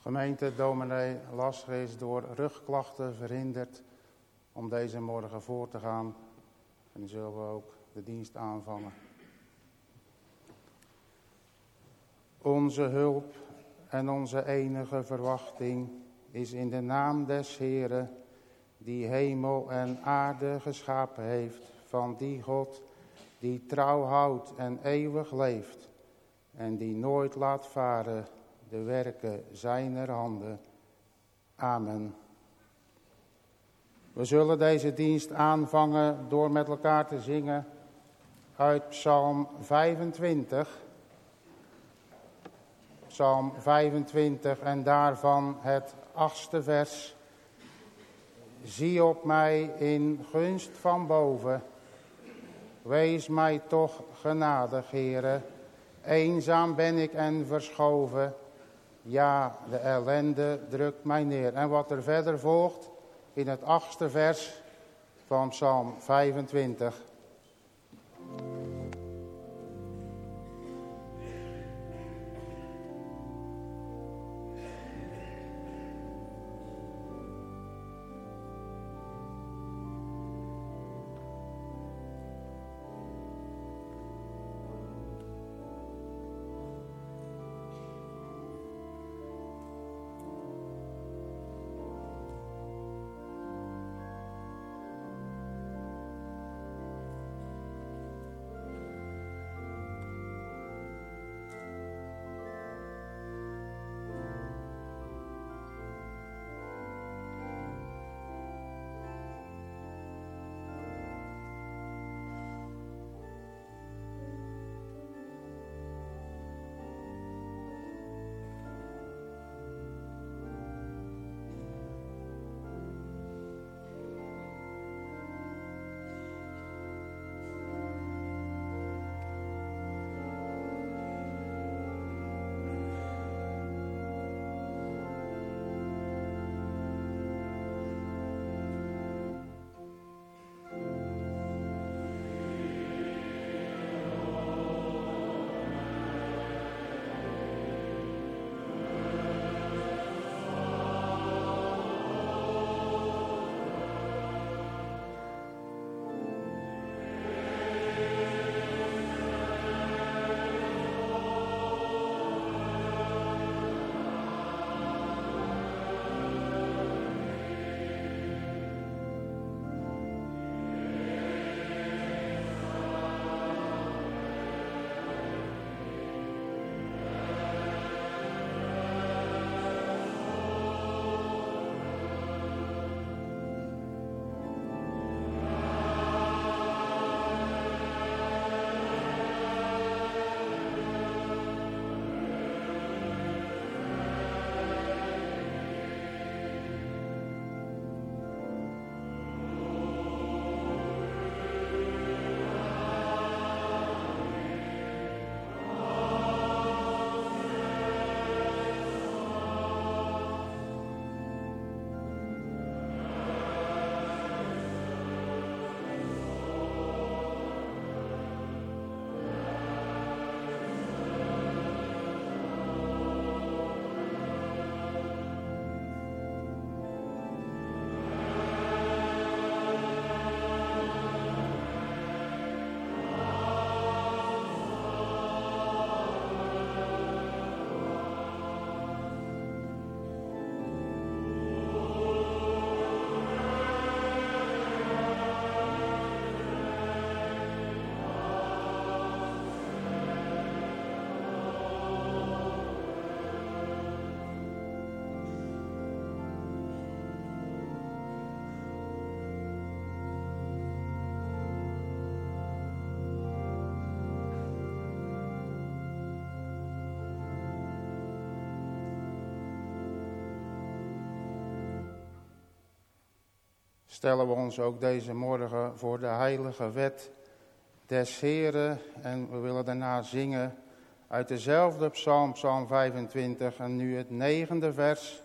Gemeente dominee Lasger is door rugklachten verhinderd om deze morgen voor te gaan. En dan zullen we ook de dienst aanvangen. Onze hulp en onze enige verwachting is in de naam des Heeren, die hemel en aarde geschapen heeft, van die God die trouw houdt en eeuwig leeft en die nooit laat varen de werken zijner handen. Amen. We zullen deze dienst aanvangen door met elkaar te zingen uit Psalm 25. Psalm 25 en daarvan het 8e vers. Zie op mij in gunst van boven. Wees mij toch genadig, Heere. Eenzaam ben ik en verschoven. Ja, de ellende drukt mij neer. En wat er verder volgt in het 8e vers van Psalm 25. Stellen we ons ook deze morgen voor de heilige wet des Heren. En we willen daarna zingen uit dezelfde psalm, psalm 25. En nu het 9e vers.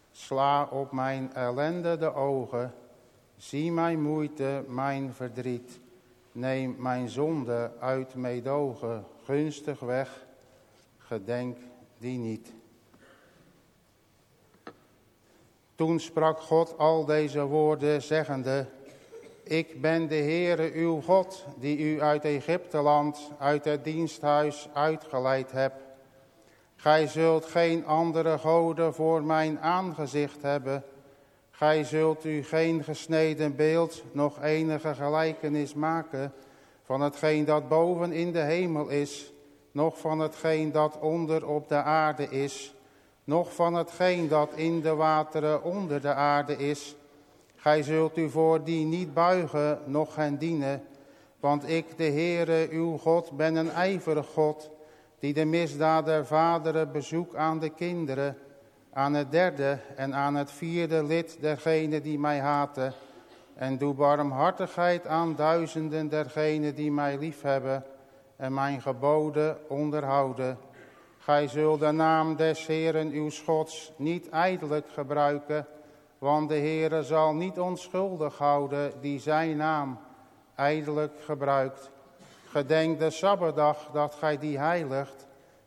Sla op mijn ellende de ogen. Zie mijn moeite, mijn verdriet. Neem mijn zonde uit meedogen gunstig weg. Gedenk die niet. Toen sprak God al deze woorden, zeggende: Ik ben de Heere uw God, die u uit Egypteland, uit het diensthuis uitgeleid heb. Gij zult geen andere goden voor mijn aangezicht hebben. Gij zult u geen gesneden beeld, nog enige gelijkenis maken van hetgeen dat boven in de hemel is, noch van hetgeen dat onder op de aarde is, noch van hetgeen dat in de wateren onder de aarde is. Gij zult u voor die niet buigen, noch hen dienen, want ik, de Heere, uw God, ben een ijverig God, die de misdaad der vaderen bezoekt aan de kinderen, aan het derde en aan het vierde lid dergenen die mij haten, en doe barmhartigheid aan duizenden dergenen die mij liefhebben en mijn geboden onderhouden. Gij zult de naam des Heeren uw Gods niet ijdelijk gebruiken, want de Heere zal niet onschuldig houden die zijn naam ijdelijk gebruikt. Gedenk de Sabbatdag dat gij die heiligt.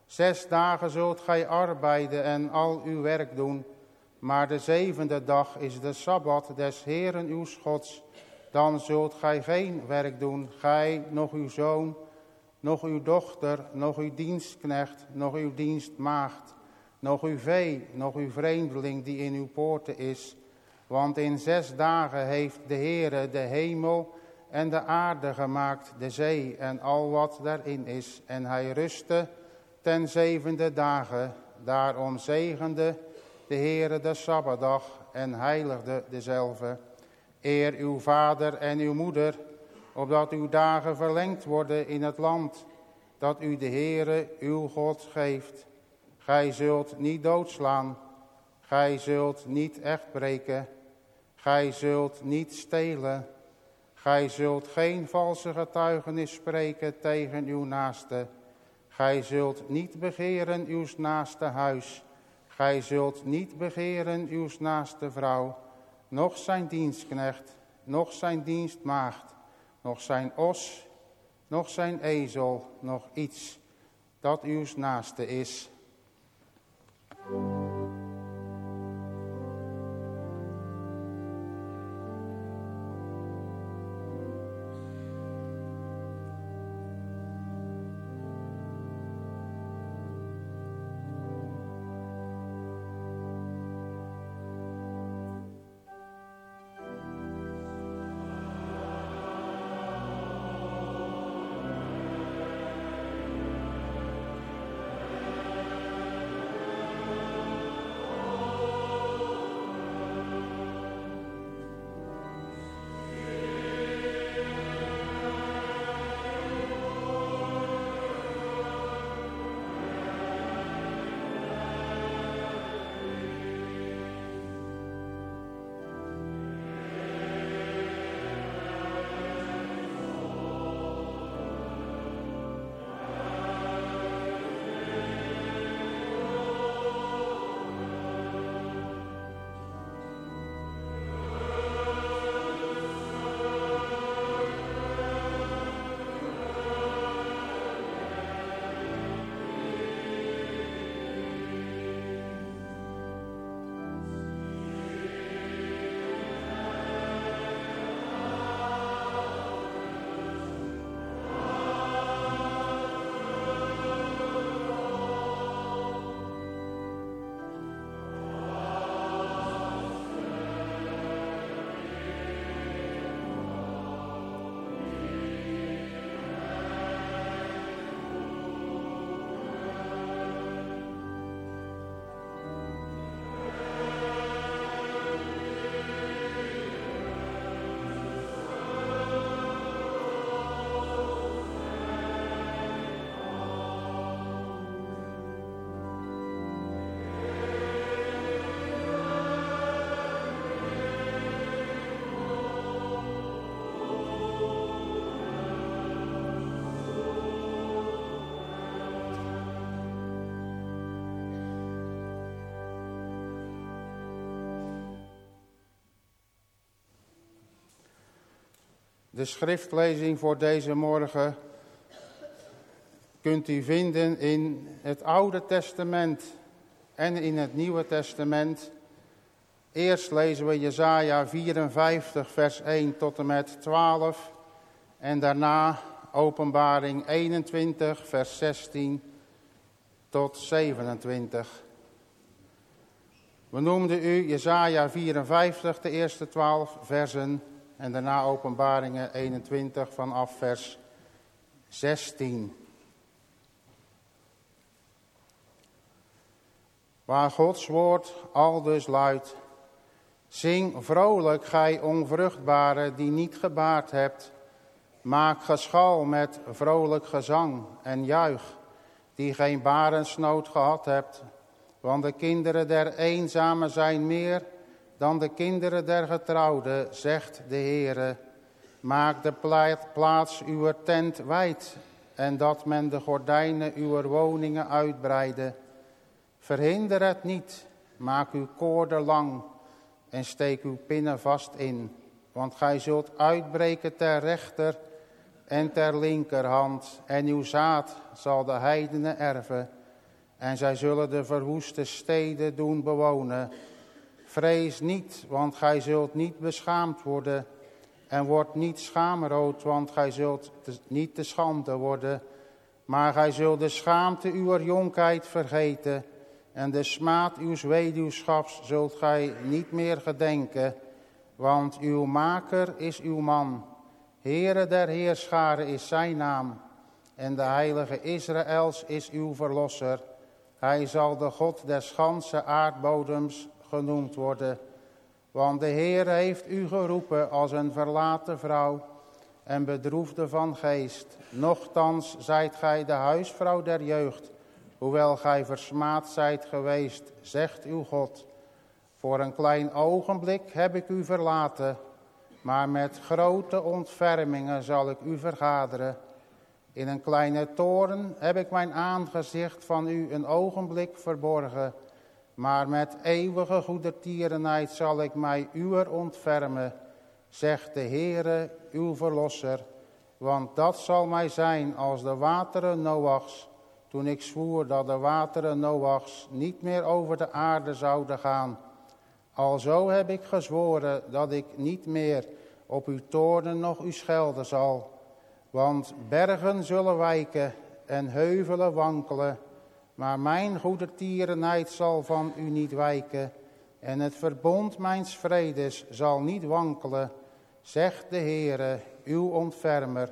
6 dagen zult gij arbeiden en al uw werk doen. Maar de 7e dag is de Sabbat des Heeren uw Gods. Dan zult gij geen werk doen, gij, nog uw zoon, nog uw dochter, nog uw dienstknecht, nog uw dienstmaagd, nog uw vee, nog uw vreemdeling die in uw poorten is. Want in 6 dagen heeft de Heere de hemel en de aarde gemaakt, de zee en al wat daarin is. En hij rustte ten 7e dagen. Daarom zegende de Heere de Sabbatdag en heiligde dezelve. Eer uw vader en uw moeder, opdat uw dagen verlengd worden in het land dat u de Heere uw God geeft. Gij zult niet doodslaan, gij zult niet echt breken, gij zult niet stelen, gij zult geen valse getuigenis spreken tegen uw naaste. Gij zult niet begeren uw naaste huis, gij zult niet begeren uw naaste vrouw, noch zijn dienstknecht, noch zijn dienstmaagd, noch zijn os, noch zijn ezel, noch iets dat uw naaste is. De schriftlezing voor deze morgen kunt u vinden in het Oude Testament en in het Nieuwe Testament. Eerst lezen we Jesaja 54, vers 1 tot en met 12. En daarna Openbaring 21, vers 16 tot 27. We noemden u Jesaja 54, de eerste 12 versen. En daarna Openbaringen 21 vanaf vers 16. Waar Gods woord aldus luidt. Zing vrolijk, gij onvruchtbare die niet gebaard hebt. Maak geschal met vrolijk gezang en juich, die geen barensnood gehad hebt. Want de kinderen der eenzamen zijn meer dan de kinderen der getrouwden, zegt de Heere. Maak de plaats uw tent wijd, en dat men de gordijnen uw woningen uitbreide. Verhinder het niet, maak uw koorden lang en steek uw pinnen vast in. Want gij zult uitbreken ter rechter en ter linkerhand, en uw zaad zal de heidenen erven. En zij zullen de verwoeste steden doen bewonen. Vrees niet, want gij zult niet beschaamd worden. En word niet schaamrood, want gij zult niet te schande worden. Maar gij zult de schaamte uwer jonkheid vergeten. En de smaad uws weduwschaps zult gij niet meer gedenken. Want uw maker is uw man. Heere der heerscharen is zijn naam. En de heilige Israëls is uw verlosser. Hij zal de God des ganse aardbodems genoemd worden. Want de Heer heeft u geroepen als een verlaten vrouw en bedroefde van geest. Nochtans zijt gij de huisvrouw der jeugd, hoewel gij versmaad zijt geweest, zegt uw God. Voor een klein ogenblik heb ik u verlaten, maar met grote ontfermingen zal ik u vergaderen. In een kleine toren heb ik mijn aangezicht van u een ogenblik verborgen. Maar met eeuwige goedertierenheid zal ik mij uwer ontfermen, zegt de Heere, uw verlosser. Want dat zal mij zijn als de wateren Noachs, toen ik zwoer dat de wateren Noachs niet meer over de aarde zouden gaan. Alzo heb ik gezworen dat ik niet meer op uw toornen nog u schelden zal. Want bergen zullen wijken en heuvelen wankelen, maar mijn goedertierenheid zal van u niet wijken en het verbond mijns vredes zal niet wankelen, zegt de Heere, uw ontfermer.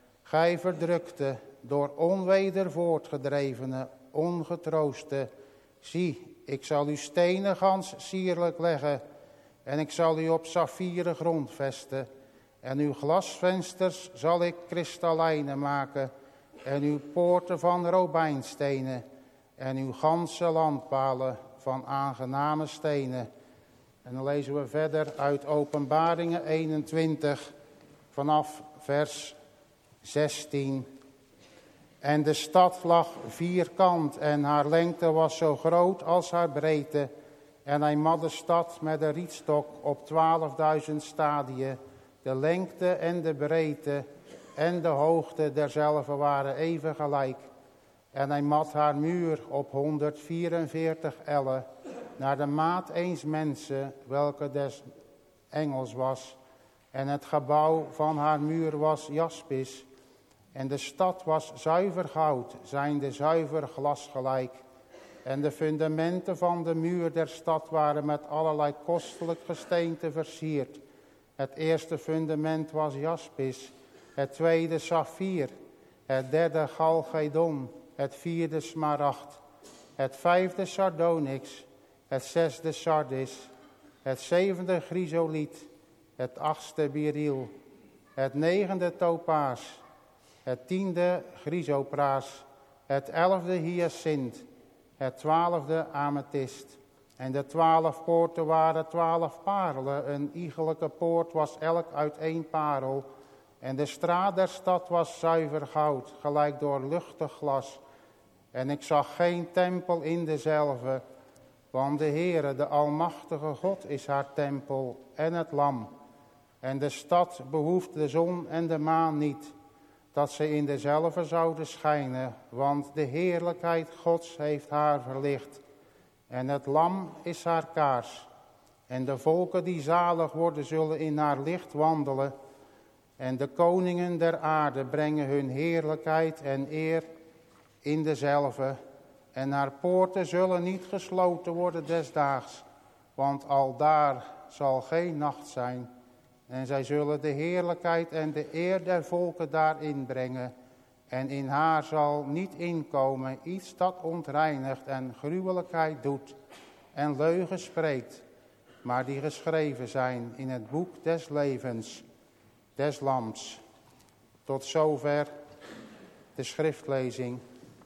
Gij verdrukte, door onweder voortgedrevene, ongetrooste. Zie, ik zal u stenen gans sierlijk leggen en ik zal u op saffieren grond vesten. En uw glasvensters zal ik kristallijnen maken en uw poorten van robijnstenen en uw ganse landpalen van aangename stenen. En dan lezen we verder uit Openbaringen 21 vanaf vers 16. En de stad lag vierkant en haar lengte was zo groot als haar breedte. En hij mat de stad met een rietstok op 12.000 stadien. De lengte en de breedte en de hoogte derzelve waren even gelijk. En hij mat haar muur op 144 ellen, naar de maat eens mensen, welke des engels was. En het gebouw van haar muur was jaspis. En de stad was zuiver goud, zijnde zuiver glas gelijk. En de fundamenten van de muur der stad waren met allerlei kostelijk gesteente versierd. Het eerste fundament was jaspis, het tweede saffier, het derde galgedon, het vierde smaragd, het vijfde sardonyx, het zesde sardis, het zevende chrysoliet, het achtste beryl, het negende topaas, het tiende chrysopraas, het 11e hyacint, het 12e amethyst. En de 12 poorten waren 12 parelen. Een iegelijke poort was elk uit 1 parel. En de straat der stad was zuiver goud, gelijk door luchtig glas. En ik zag geen tempel in dezelve, want de Heere, de Almachtige God, is haar tempel en het lam. En de stad behoeft de zon en de maan niet, dat ze in dezelve zouden schijnen, want de heerlijkheid Gods heeft haar verlicht. En het lam is haar kaars. En de volken die zalig worden, zullen in haar licht wandelen. En de koningen der aarde brengen hun heerlijkheid en eer in dezelve. En haar poorten zullen niet gesloten worden desdaags, want aldaar zal geen nacht zijn. En zij zullen de heerlijkheid en de eer der volken daarin brengen. En in haar zal niet inkomen iets dat ontreinigt en gruwelijkheid doet en leugen spreekt, maar die geschreven zijn in het boek des levens, des Lams. Tot zover de schriftlezing.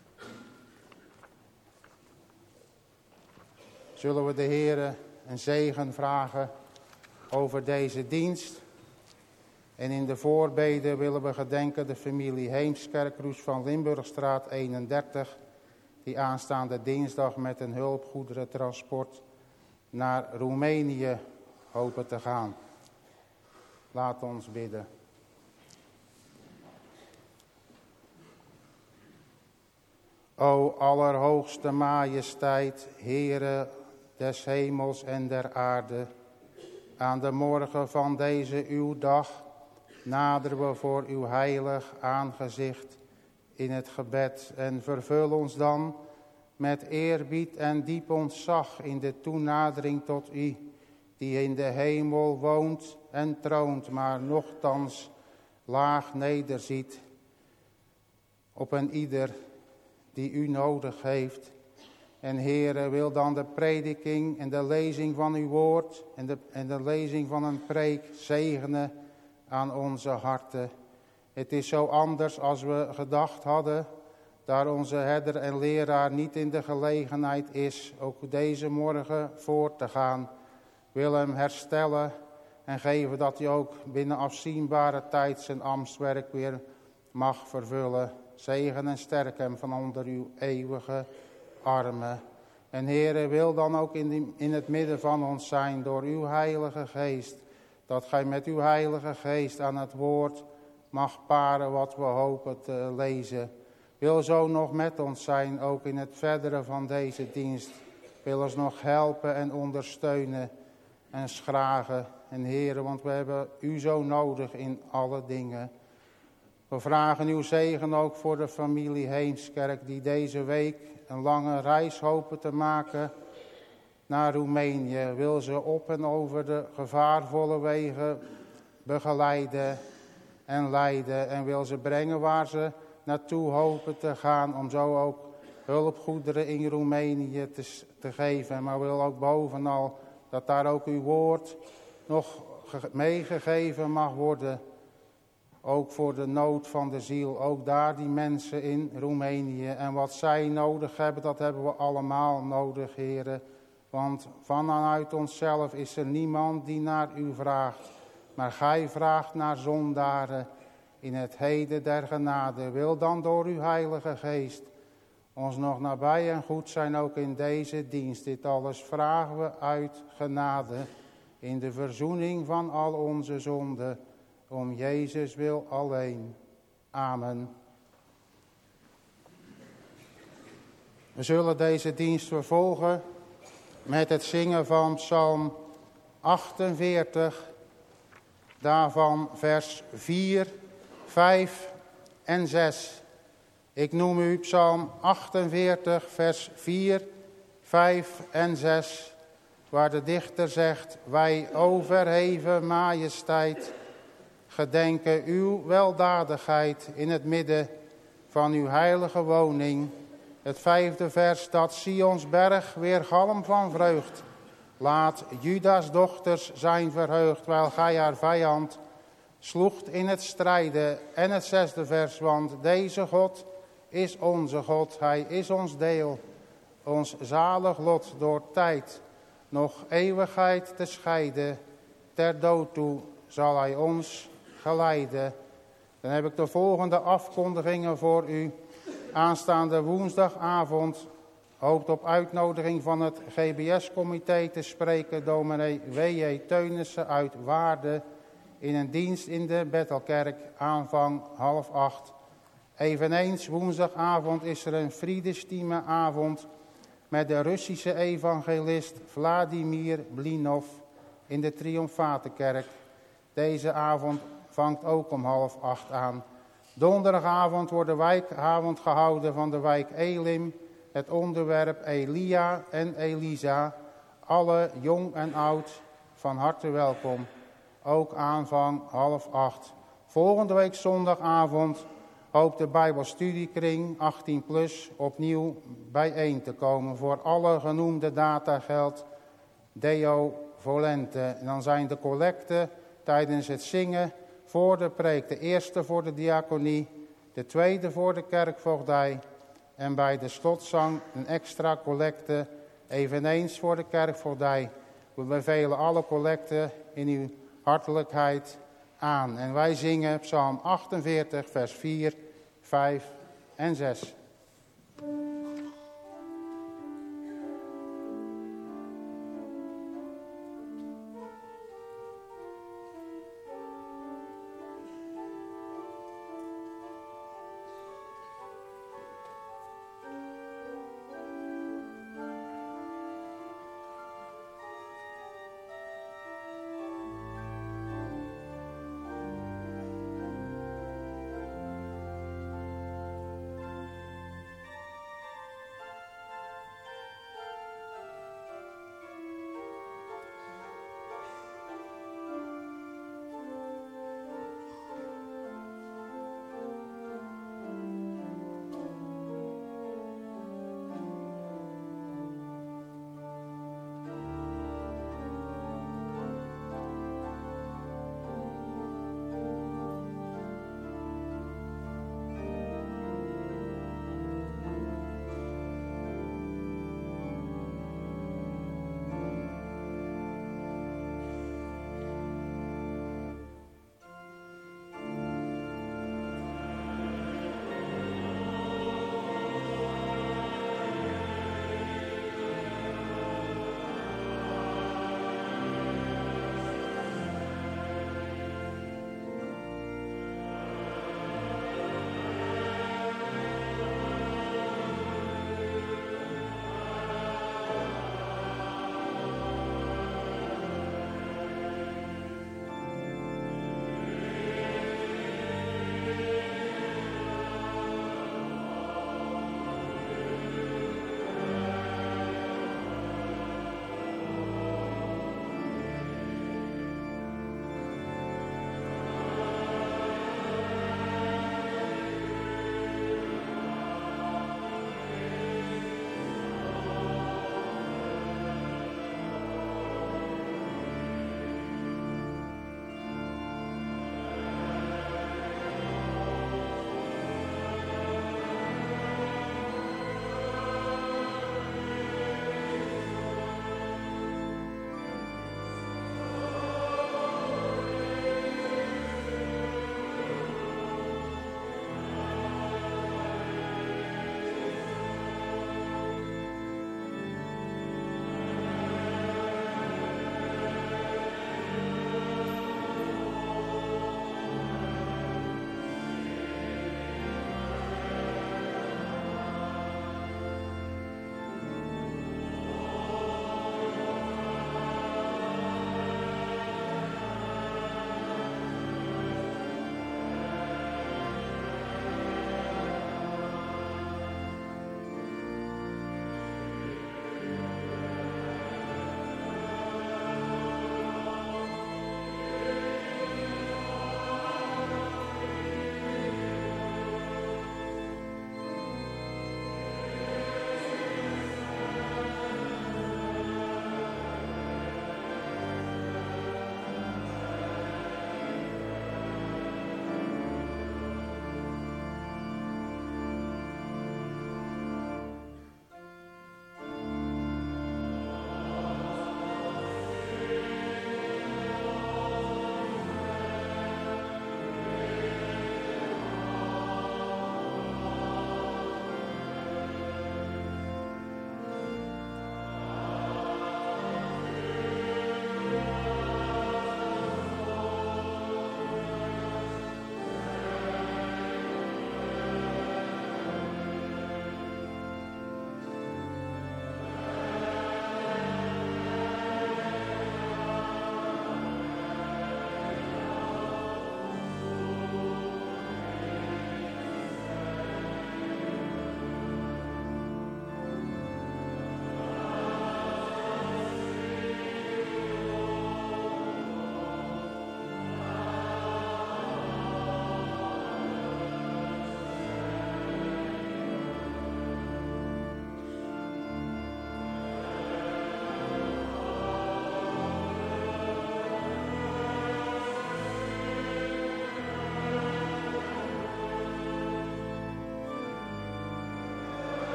Zullen we de Heere een zegen vragen over deze dienst. En in de voorbeden willen we gedenken de familie Heemskerkroes van Limburgstraat 31, die aanstaande dinsdag met een hulpgoederentransport naar Roemenië hopen te gaan. Laat ons bidden. O allerhoogste majesteit, Heere des hemels en der aarde, aan de morgen van deze uw dag naderen we voor uw heilig aangezicht in het gebed en vervul ons dan met eerbied en diep ontzag in de toenadering tot u, die in de hemel woont en troont, maar nochtans laag nederziet op een ieder die u nodig heeft. En Heere, wil dan de prediking en de lezing van uw woord en de lezing van een preek zegenen aan onze harten. Het is zo anders als we gedacht hadden, daar onze herder en leraar niet in de gelegenheid is ook deze morgen voort te gaan. Wil hem herstellen en geven dat hij ook binnen afzienbare tijd zijn ambtswerk weer mag vervullen. Zegen en sterk hem van onder uw eeuwige armen. En Heere, wil dan ook in het midden van ons zijn door uw heilige geest, dat gij met uw heilige geest aan het woord mag paren wat we hopen te lezen. Wil zo nog met ons zijn, ook in het verdere van deze dienst. Wil ons nog helpen en ondersteunen en schragen. En Heere, want we hebben u zo nodig in alle dingen. We vragen uw zegen ook voor de familie Heemskerk, die deze week een lange reis hopen te maken naar Roemenië. Wil ze op en over de gevaarvolle wegen begeleiden en leiden. En wil ze brengen waar ze naartoe hopen te gaan, om zo ook hulpgoederen in Roemenië te geven. Maar wil ook bovenal dat daar ook uw woord nog meegegeven mag worden. Ook voor de nood van de ziel, ook daar die mensen in Roemenië. En wat zij nodig hebben, dat hebben we allemaal nodig, Heere. Want vanuit onszelf is er niemand die naar u vraagt. Maar gij vraagt naar zondaren in het heden der genade. Wil dan door uw heilige geest ons nog nabij en goed zijn ook in deze dienst. Dit alles vragen we uit genade in de verzoening van al onze zonden. Om Jezus wil alleen. Amen. We zullen deze dienst vervolgen met het zingen van Psalm 48, daarvan vers 4, 5 en 6. Ik noem u Psalm 48, vers 4, 5 en 6, waar de dichter zegt: wij, o verheven majesteit, gedenken uw weldadigheid in het midden van uw heilige woning. Het 5e vers, dat Sions berg weergalm van vreugd. Laat Judas dochters zijn verheugd, terwijl gij haar vijand sloegt in het strijden. En het 6e vers, want deze God is onze God, hij is ons deel, ons zalig lot door tijd, nog eeuwigheid te scheiden. Ter dood toe zal hij ons geleiden. Dan heb ik de volgende afkondigingen voor u. Aanstaande woensdagavond hoopt op uitnodiging van het GBS-comité te spreken dominee W.J. Teunissen uit Waarden in een dienst in de Bethelkerk, aanvang 7:30. Eveneens woensdagavond is er een Friedestieme-avond met de Russische evangelist Vladimir Blinov in de Triomfatenkerk. Deze avond vangt ook om 7:30 aan. Donderdagavond wordt de wijkavond gehouden van de wijk Elim. Het onderwerp Elia en Elisa. Alle jong en oud van harte welkom. Ook aanvang 7:30. Volgende week zondagavond hoopt de Bijbelstudiekring 18+ opnieuw bijeen te komen. Voor alle genoemde data geldt Deo volente. En dan zijn de collecten tijdens het zingen voor de preek. De eerste voor de diaconie, de tweede voor de kerkvoogdij. En bij de slotzang een extra collecte, eveneens voor de kerkvoogdij. We bevelen alle collecten in uw hartelijkheid aan. En wij zingen Psalm 48, vers 4, 5 en 6.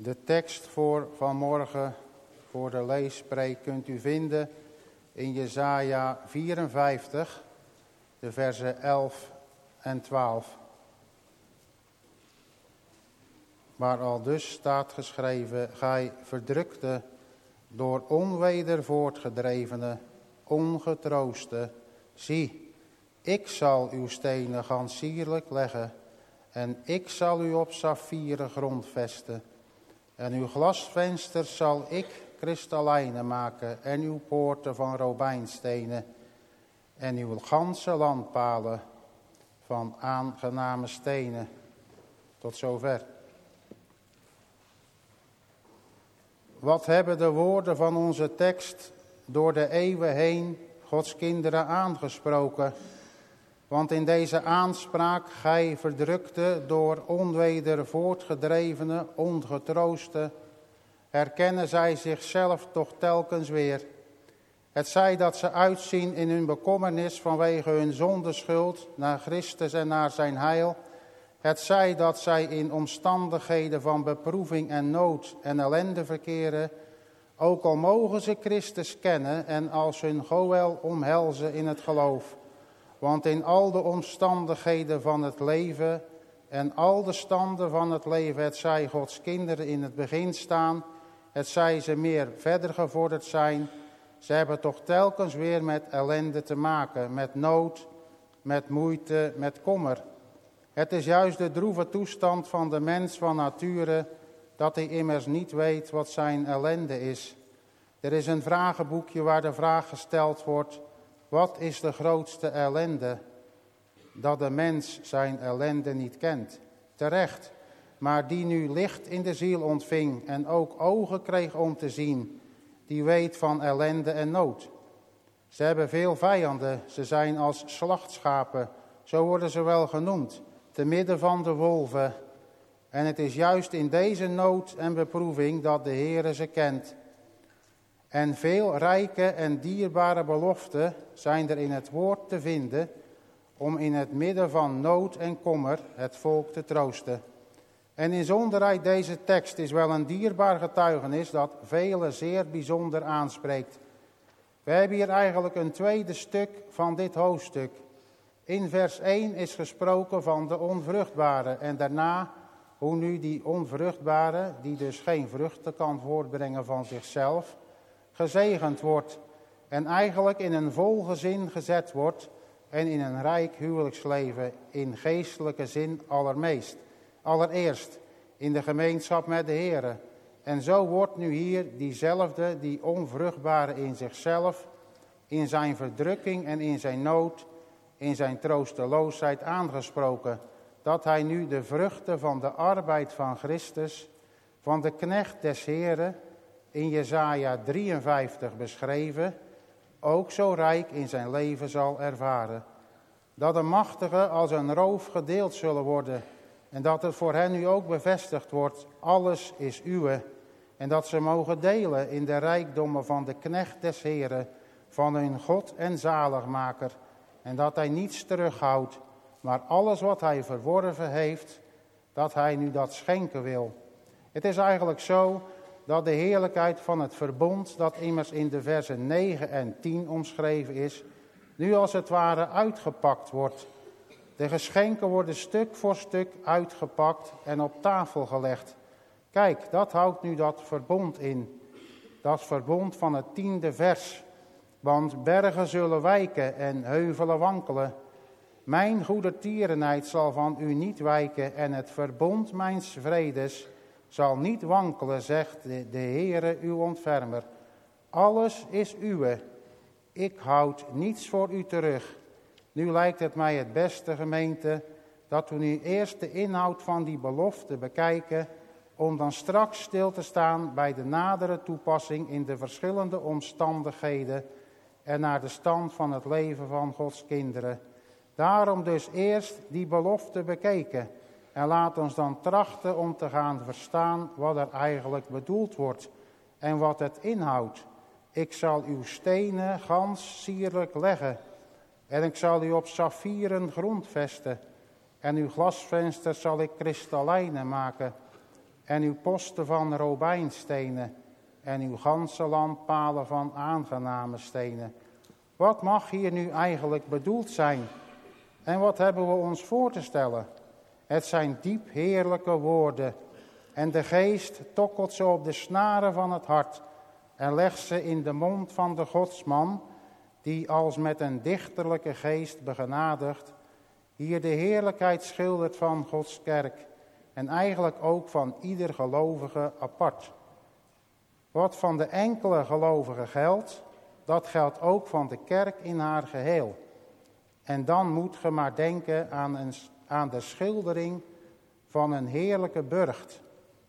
De tekst voor vanmorgen, voor de leespreek, kunt u vinden in Jesaja 54, de versen 11 en 12. Waar al dus staat geschreven: gij verdrukte, door onweder voortgedrevene, ongetrooste, zie, ik zal uw stenen gans sierlijk leggen, en ik zal u op saffieren grond vesten. En uw glasvensters zal ik kristallijnen maken, en uw poorten van robijnstenen, en uw ganse landpalen van aangename stenen. Tot zover. Wat hebben de woorden van onze tekst door de eeuwen heen Gods kinderen aangesproken? Want in deze aanspraak, gij verdrukte, door onweder voortgedrevene, ongetrooste, herkennen zij zichzelf toch telkens weer. Het zij dat ze uitzien in hun bekommernis vanwege hun zondeschuld naar Christus en naar zijn heil. Het zij dat zij in omstandigheden van beproeving en nood en ellende verkeren, ook al mogen ze Christus kennen en als hun goël omhelzen in het geloof. Want in al de omstandigheden van het leven en al de standen van het leven, het zij Gods kinderen in het begin staan, het zij ze meer verder gevorderd zijn, ze hebben toch telkens weer met ellende te maken, met nood, met moeite, met kommer. Het is juist de droeve toestand van de mens van nature, dat hij immers niet weet wat zijn ellende is. Er is een vragenboekje waar de vraag gesteld wordt: wat is de grootste ellende? Dat de mens zijn ellende niet kent. Terecht, maar die nu licht in de ziel ontving en ook ogen kreeg om te zien, die weet van ellende en nood. Ze hebben veel vijanden, ze zijn als slachtschapen, zo worden ze wel genoemd, te midden van de wolven. En het is juist in deze nood en beproeving dat de Heere ze kent. En veel rijke en dierbare beloften zijn er in het woord te vinden om in het midden van nood en kommer het volk te troosten. En inzonderheid deze tekst is wel een dierbaar getuigenis dat velen zeer bijzonder aanspreekt. We hebben hier eigenlijk een tweede stuk van dit hoofdstuk. In vers 1 is gesproken van de onvruchtbare en daarna hoe nu die onvruchtbare, die dus geen vruchten kan voortbrengen van zichzelf, gezegend wordt en eigenlijk in een vol gezin gezet wordt en in een rijk huwelijksleven in geestelijke zin allermeest. Allereerst in de gemeenschap met de Heere. En zo wordt nu hier diezelfde, die onvruchtbare in zichzelf, in zijn verdrukking en in zijn nood, in zijn troosteloosheid aangesproken. Dat hij nu de vruchten van de arbeid van Christus, van de knecht des Heeren, in Jesaja 53 beschreven, ook zo rijk in zijn leven zal ervaren. Dat de machtigen als een roof gedeeld zullen worden en dat het voor hen nu ook bevestigd wordt: alles is uwe. En dat ze mogen delen in de rijkdommen van de knecht des Heeren, van hun God en zaligmaker. En dat hij niets terughoudt, maar alles wat hij verworven heeft, dat hij nu dat schenken wil. Het is eigenlijk zo dat de heerlijkheid van het verbond, dat immers in de versen 9 en 10 omschreven is, nu als het ware uitgepakt wordt. De geschenken worden stuk voor stuk uitgepakt en op tafel gelegd. Kijk, dat houdt nu dat verbond in. Dat verbond van het 10e vers. Want bergen zullen wijken en heuvelen wankelen. Mijn goede tierenheid zal van u niet wijken en het verbond mijns vredes zal niet wankelen, zegt de Heere uw ontfermer. Alles is uwe. Ik houd niets voor u terug. Nu lijkt het mij het beste, gemeente, dat we nu eerst de inhoud van die belofte bekijken, om dan straks stil te staan bij de nadere toepassing in de verschillende omstandigheden en naar de stand van het leven van Gods kinderen. Daarom dus eerst die belofte bekeken en laat ons dan trachten om te gaan verstaan wat er eigenlijk bedoeld wordt en wat het inhoudt. Ik zal uw stenen gans sierlijk leggen en ik zal u op saffieren grond vesten en uw glasvensters zal ik kristallijnen maken en uw posten van robijnstenen en uw ganse landpalen van aangename stenen. Wat mag hier nu eigenlijk bedoeld zijn? En wat hebben we ons voor te stellen? Het zijn diep heerlijke woorden. En de geest tokkelt ze op de snaren van het hart en legt ze in de mond van de godsman, die als met een dichterlijke geest begenadigd hier de heerlijkheid schildert van Gods kerk en eigenlijk ook van ieder gelovige apart. Wat van de enkele gelovige geldt, dat geldt ook van de kerk in haar geheel. En dan moet ge maar denken aan de schildering van een heerlijke burcht.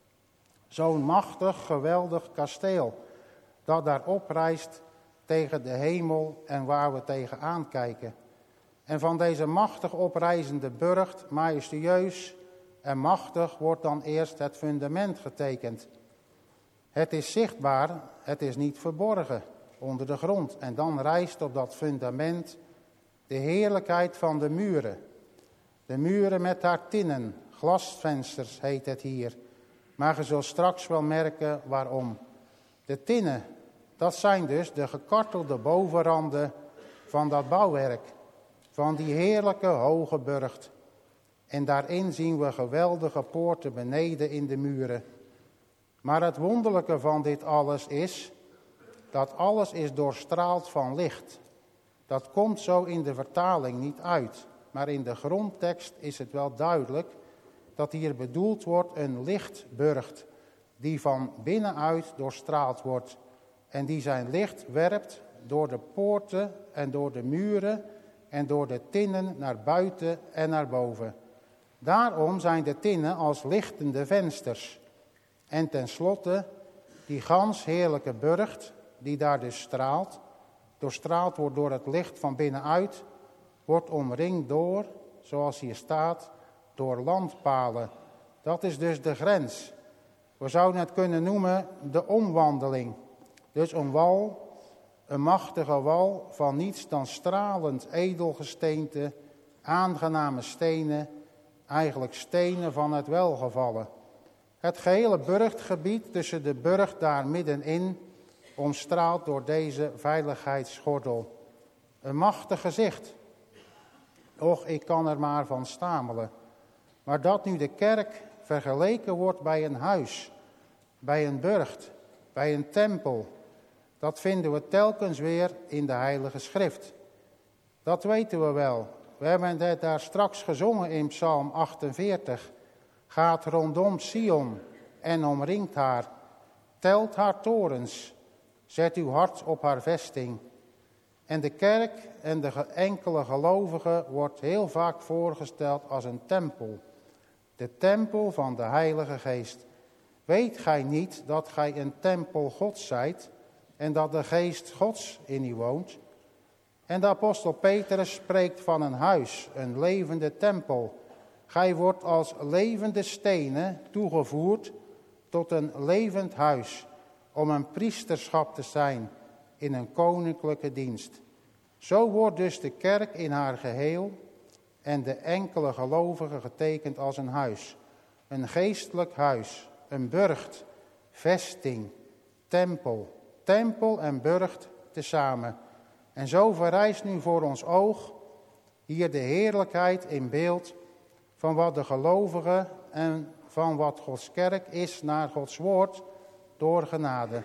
Zo'n machtig, geweldig kasteel dat daar oprijst tegen de hemel en waar we tegenaan kijken. En van deze machtig oprijzende burcht, majestueus en machtig, wordt dan eerst het fundament getekend. Het is zichtbaar, het is niet verborgen onder de grond. En dan rijst op dat fundament de heerlijkheid van de muren. De muren met haar tinnen, glasvensters heet het hier. Maar je zult straks wel merken waarom. De tinnen, dat zijn dus de gekartelde bovenranden van dat bouwwerk. Van die heerlijke hoge burcht. En daarin zien we geweldige poorten beneden in de muren. Maar het wonderlijke van dit alles is dat alles is doorstraald van licht. Dat komt zo in de vertaling niet uit. Maar in de grondtekst is het wel duidelijk dat hier bedoeld wordt een lichtburcht die van binnenuit doorstraald wordt. En die zijn licht werpt door de poorten en door de muren en door de tinnen naar buiten en naar boven. Daarom zijn de tinnen als lichtende vensters. En tenslotte die gans heerlijke burcht die daar dus straalt, doorstraald wordt door het licht van binnenuit, wordt omringd door, zoals hier staat, door landpalen. Dat is dus de grens. We zouden het kunnen noemen de omwandeling. Dus een wal, een machtige wal van niets dan stralend edelgesteente, aangename stenen, eigenlijk stenen van het welgevallen. Het gehele burchtgebied tussen de burcht daar middenin omstraald door deze veiligheidsgordel. Een machtig gezicht. Och, ik kan er maar van stamelen. Maar dat nu de kerk vergeleken wordt bij een huis, bij een burcht, bij een tempel, dat vinden we telkens weer in de Heilige Schrift. Dat weten we wel. We hebben het daar straks gezongen in Psalm 48. Gaat rondom Sion en omringt haar. Telt haar torens. Zet uw hart op haar vesting. En de kerk en de enkele gelovigen wordt heel vaak voorgesteld als een tempel. De tempel van de Heilige Geest. Weet gij niet dat gij een tempel Gods zijt en dat de Geest Gods in u woont? En de apostel Petrus spreekt van een huis, een levende tempel. Gij wordt als levende stenen toegevoerd tot een levend huis, om een priesterschap te zijn in een koninklijke dienst. Zo wordt dus de kerk in haar geheel en de enkele gelovigen getekend als een huis. Een geestelijk huis, een burcht, vesting, tempel. Tempel en burcht tezamen. En zo verrijst nu voor ons oog hier de heerlijkheid in beeld van wat de gelovigen en van wat Gods kerk is naar Gods woord door genade.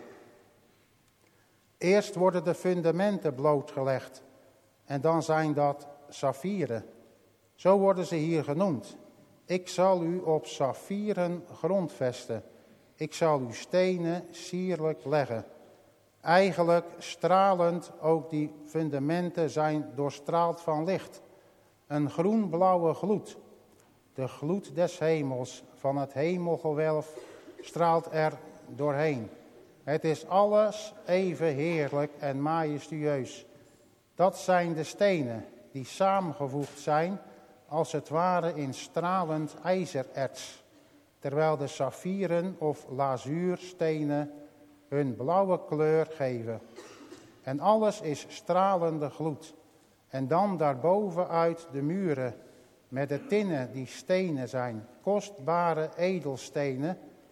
Eerst worden de fundamenten blootgelegd en dan zijn dat saffieren. Zo worden ze hier genoemd. Ik zal u op saffieren grondvesten. Ik zal uw stenen sierlijk leggen. Eigenlijk stralend, ook die fundamenten zijn doorstraald van licht. Een groen-blauwe gloed. De gloed des hemels, van het hemelgewelf, straalt er doorheen. Het is alles even heerlijk en majestueus. Dat zijn de stenen die samengevoegd zijn, als het ware in stralend ijzererts. Terwijl de saffieren of lazuurstenen hun blauwe kleur geven. En alles is stralende gloed. En dan daarbovenuit de muren met de tinnen die stenen zijn, kostbare edelstenen,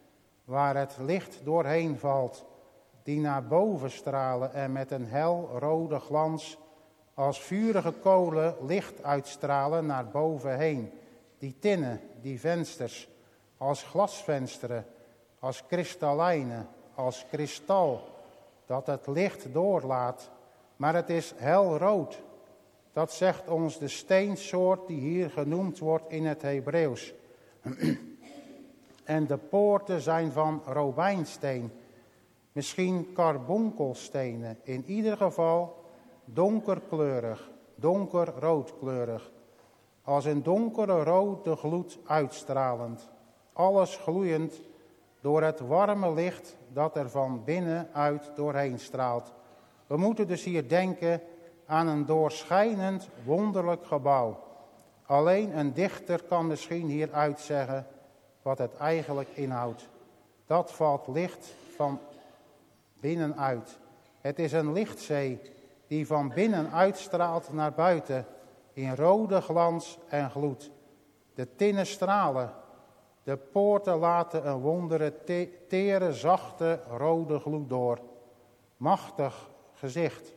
waar het licht doorheen valt, die naar boven stralen en met een helrode glans als vurige kolen licht uitstralen naar boven heen. Die tinnen, die vensters, als glasvensteren, als kristallijnen, als kristal, dat het licht doorlaat, maar het is helrood. Dat zegt ons de steensoort die hier genoemd wordt in het Hebreeuws. En de poorten zijn van robijnsteen, misschien karbonkelstenen, in ieder geval donkerkleurig, donkerroodkleurig, als een donkere rode gloed uitstralend, alles gloeiend door het warme licht dat er van binnenuit doorheen straalt. We moeten dus hier denken aan een doorschijnend wonderlijk gebouw. Alleen een dichter kan misschien hier uitzeggen wat het eigenlijk inhoudt. Dat valt licht van binnenuit. Het is een lichtzee die van binnen uitstraalt naar buiten in rode glans en gloed. De tinnen stralen, de poorten laten een wondere, tere, zachte, rode gloed door. Machtig gezicht.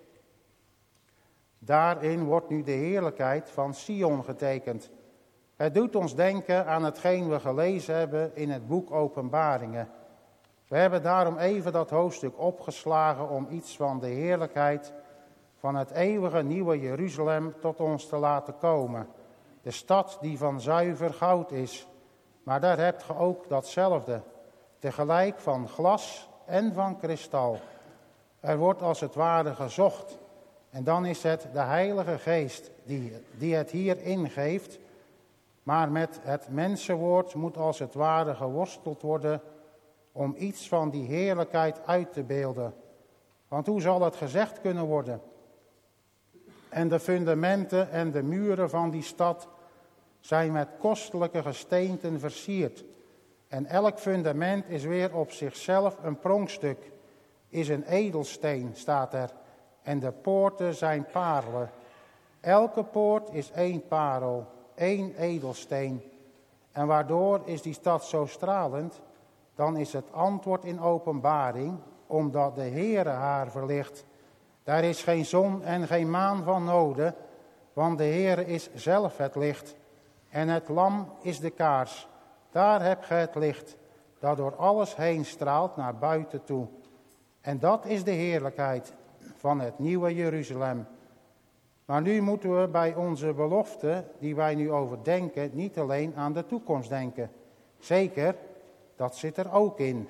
Daarin wordt nu de heerlijkheid van Sion getekend. Het doet ons denken aan hetgeen we gelezen hebben in het boek Openbaringen. We hebben daarom even dat hoofdstuk opgeslagen om iets van de heerlijkheid van het eeuwige nieuwe Jeruzalem tot ons te laten komen. De stad die van zuiver goud is. Maar daar hebt ge ook datzelfde, tegelijk van glas en van kristal. Er wordt als het ware gezocht. En dan is het de Heilige Geest die het hier ingeeft. Maar met het mensenwoord moet als het ware geworsteld worden om iets van die heerlijkheid uit te beelden. Want hoe zal het gezegd kunnen worden? En de fundamenten en de muren van die stad zijn met kostelijke gesteenten versierd. En elk fundament is weer op zichzelf een pronkstuk, is een edelsteen, staat er. En de poorten zijn parelen. Elke poort is 1 parel, 1 edelsteen. En waardoor is die stad zo stralend? Dan is het antwoord in Openbaring, omdat de Heere haar verlicht. Daar is geen zon en geen maan van noden, want de Heere is zelf het licht. En het lam is de kaars. Daar heb ge het licht, dat door alles heen straalt naar buiten toe. En dat is de heerlijkheid van het nieuwe Jeruzalem. Maar nu moeten we bij onze belofte, die wij nu overdenken, niet alleen aan de toekomst denken. Zeker, dat zit er ook in.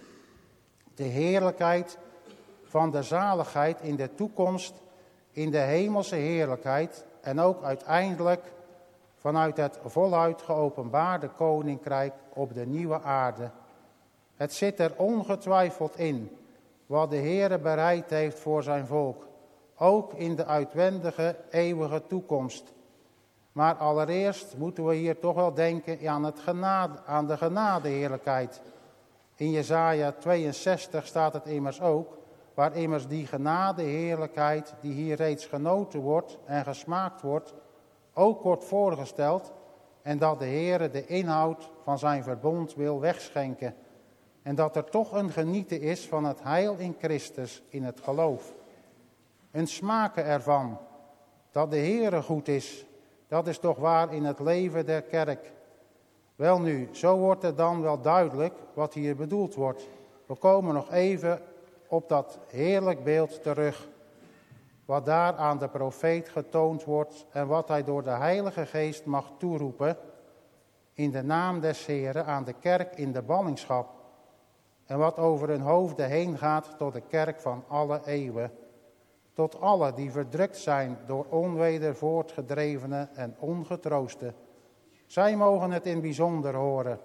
De heerlijkheid van de zaligheid in de toekomst, in de hemelse heerlijkheid en ook uiteindelijk vanuit het voluit geopenbaarde koninkrijk op de nieuwe aarde. Het zit er ongetwijfeld in wat de Heere bereid heeft voor zijn volk, ook in de uitwendige eeuwige toekomst. Maar allereerst moeten we hier toch wel denken aan de genadeheerlijkheid. In Jesaja 62 staat het immers ook, waar immers die genadeheerlijkheid die hier reeds genoten wordt en gesmaakt wordt, ook wordt voorgesteld en dat de Heere de inhoud van zijn verbond wil wegschenken. En dat er toch een genieten is van het heil in Christus, in het geloof. Een smaken ervan, dat de Heere goed is, dat is toch waar in het leven der kerk. Welnu, zo wordt het dan wel duidelijk wat hier bedoeld wordt. We komen nog even op dat heerlijk beeld terug. Wat daar aan de profeet getoond wordt en wat hij door de Heilige Geest mag toeroepen in de naam des Heren aan de kerk in de ballingschap. En wat over hun hoofden heen gaat tot de kerk van alle eeuwen. Tot alle die verdrukt zijn door onweder voortgedrevenen en ongetroosten. Zij mogen het in bijzonder horen.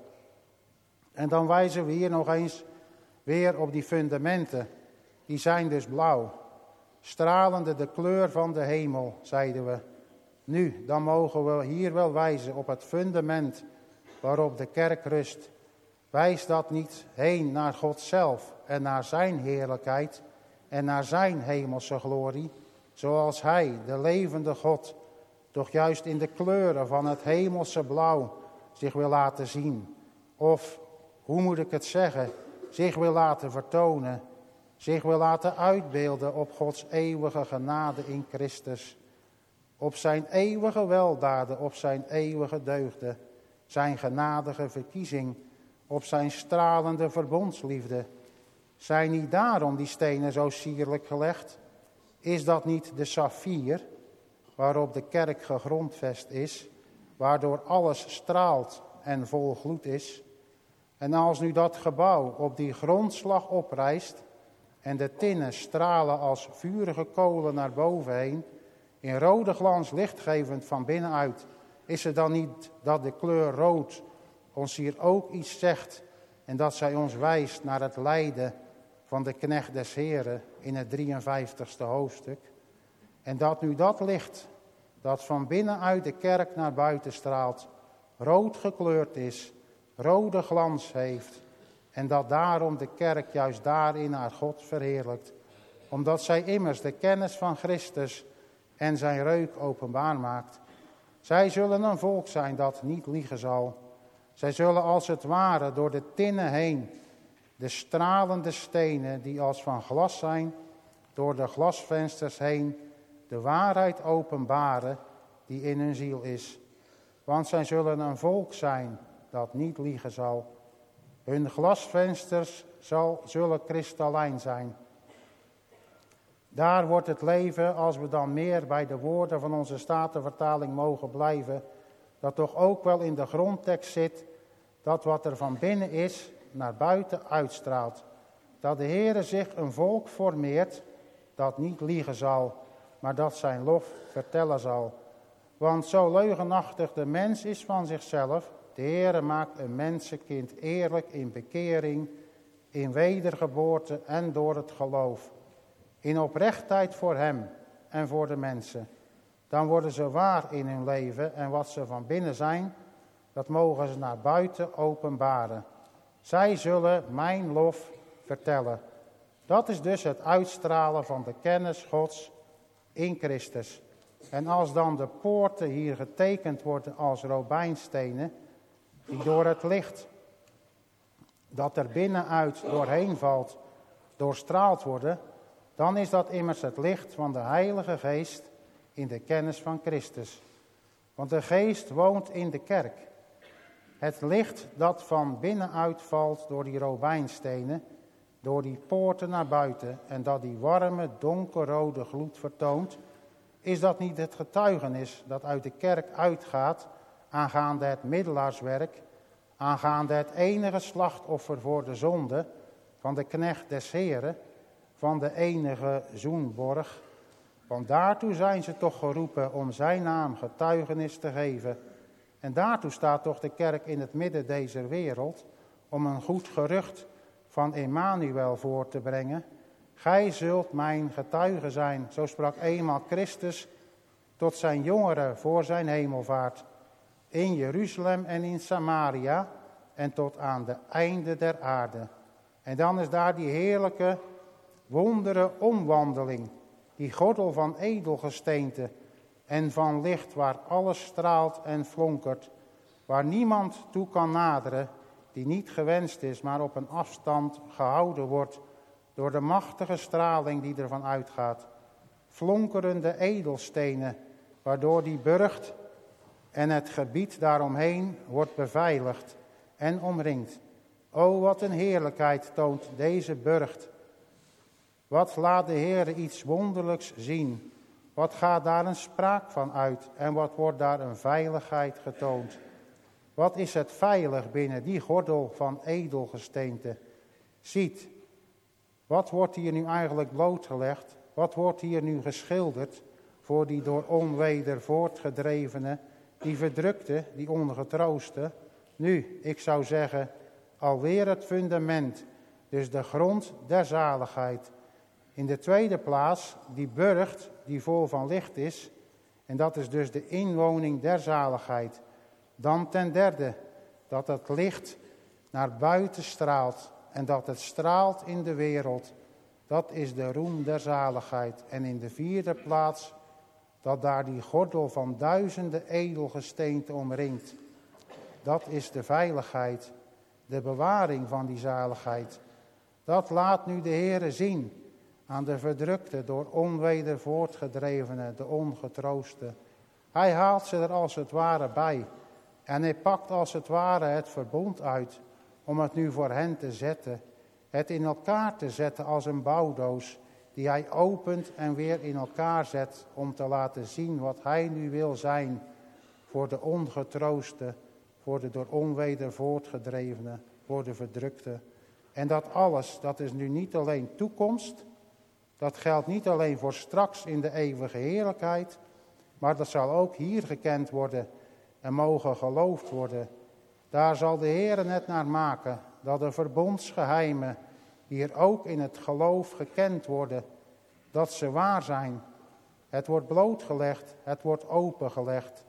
En dan wijzen we hier nog eens weer op die fundamenten. Die zijn dus blauw. Stralende de kleur van de hemel, zeiden we. Nu, dan mogen we hier wel wijzen op het fundament waarop de kerk rust. Wijst dat niet heen naar God zelf en naar zijn heerlijkheid en naar zijn hemelse glorie, zoals hij, de levende God, toch juist in de kleuren van het hemelse blauw zich wil laten zien. Of, hoe moet ik het zeggen, zich wil laten vertonen, zich wil laten uitbeelden op Gods eeuwige genade in Christus, op zijn eeuwige weldaden, op zijn eeuwige deugden, zijn genadige verkiezing, op zijn stralende verbondsliefde. Zijn niet daarom die stenen zo sierlijk gelegd? Is dat niet de saffier, waarop de kerk gegrondvest is, waardoor alles straalt en vol gloed is? En als nu dat gebouw op die grondslag oprijst en de tinnen stralen als vurige kolen naar boven heen, in rode glans lichtgevend van binnenuit, is het dan niet dat de kleur rood ons hier ook iets zegt en dat zij ons wijst naar het lijden van de knecht des Heren in het 53ste hoofdstuk? En dat nu dat licht dat van binnenuit de kerk naar buiten straalt, rood gekleurd is, rode glans heeft, en dat daarom de kerk juist daarin haar God verheerlijkt, omdat zij immers de kennis van Christus en zijn reuk openbaar maakt. Zij zullen een volk zijn dat niet liegen zal. Zij zullen als het ware door de tinnen heen, de stralende stenen die als van glas zijn, door de glasvensters heen, de waarheid openbaren die in hun ziel is. Want zij zullen een volk zijn dat niet liegen zal. Hun glasvensters zullen kristallijn zijn. Daar wordt het leven, als we dan meer bij de woorden van onze Statenvertaling mogen blijven, dat toch ook wel in de grondtekst zit, dat wat er van binnen is, naar buiten uitstraalt. Dat de Heere zich een volk formeert, dat niet liegen zal, maar dat zijn lof vertellen zal. Want zo leugenachtig de mens is van zichzelf, de Heere maakt een mensenkind eerlijk in bekering, in wedergeboorte en door het geloof. In oprechtheid voor hem en voor de mensen. Dan worden ze waar in hun leven en wat ze van binnen zijn, dat mogen ze naar buiten openbaren. Zij zullen mijn lof vertellen. Dat is dus het uitstralen van de kennis Gods in Christus. En als dan de poorten hier getekend worden als robijnstenen, die door het licht dat er binnenuit doorheen valt, doorstraald worden, dan is dat immers het licht van de Heilige Geest in de kennis van Christus. Want de Geest woont in de kerk. Het licht dat van binnenuit valt door die robijnstenen, door die poorten naar buiten en dat die warme, donkerrode gloed vertoont, is dat niet het getuigenis dat uit de kerk uitgaat aangaande het middelaarswerk, aangaande het enige slachtoffer voor de zonde van de knecht des Heren, van de enige zoenborg? Want daartoe zijn ze toch geroepen om zijn naam getuigenis te geven. En daartoe staat toch de kerk in het midden deze wereld, om een goed gerucht van Emmanuel voor te brengen. Gij zult mijn getuige zijn, zo sprak eenmaal Christus tot zijn jongeren voor zijn hemelvaart, in Jeruzalem en in Samaria en tot aan de einde der aarde. En dan is daar die heerlijke, wondere omwandeling, die gordel van edelgesteente en van licht waar alles straalt en flonkert, waar niemand toe kan naderen, die niet gewenst is, maar op een afstand gehouden wordt door de machtige straling die ervan uitgaat. Flonkerende edelstenen, waardoor die burcht en het gebied daaromheen wordt beveiligd en omringd. O, wat een heerlijkheid toont deze burcht. Wat laat de Heere iets wonderlijks zien. Wat gaat daar een spraak van uit en wat wordt daar een veiligheid getoond. Wat is het veilig binnen die gordel van edelgesteente. Ziet, wat wordt hier nu eigenlijk blootgelegd? Wat wordt hier nu geschilderd voor die door onweder voortgedrevene, die verdrukte, die ongetrooste? Nu, ik zou zeggen, alweer het fundament, dus de grond der zaligheid. In de tweede plaats die burcht die vol van licht is, en dat is dus de inwoning der zaligheid. Dan ten derde, dat het licht naar buiten straalt en dat het straalt in de wereld. Dat is de roem der zaligheid. En in de vierde plaats, dat daar die gordel van duizenden edelgesteenten omringt. Dat is de veiligheid, de bewaring van die zaligheid. Dat laat nu de Heere zien aan de verdrukte, door onweder voortgedrevene, de ongetrooste. Hij haalt ze er als het ware bij. En hij pakt als het ware het verbond uit om het nu voor hen te zetten. Het in elkaar te zetten als een bouwdoos die hij opent en weer in elkaar zet om te laten zien wat hij nu wil zijn voor de ongetrooste, voor de door onweder voortgedrevene, voor de verdrukte. En dat alles, dat is nu niet alleen toekomst, dat geldt niet alleen voor straks in de eeuwige heerlijkheid, maar dat zal ook hier gekend worden en mogen geloofd worden. Daar zal de Heere het naar maken, dat de verbondsgeheimen hier ook in het geloof gekend worden, dat ze waar zijn. Het wordt blootgelegd, het wordt opengelegd.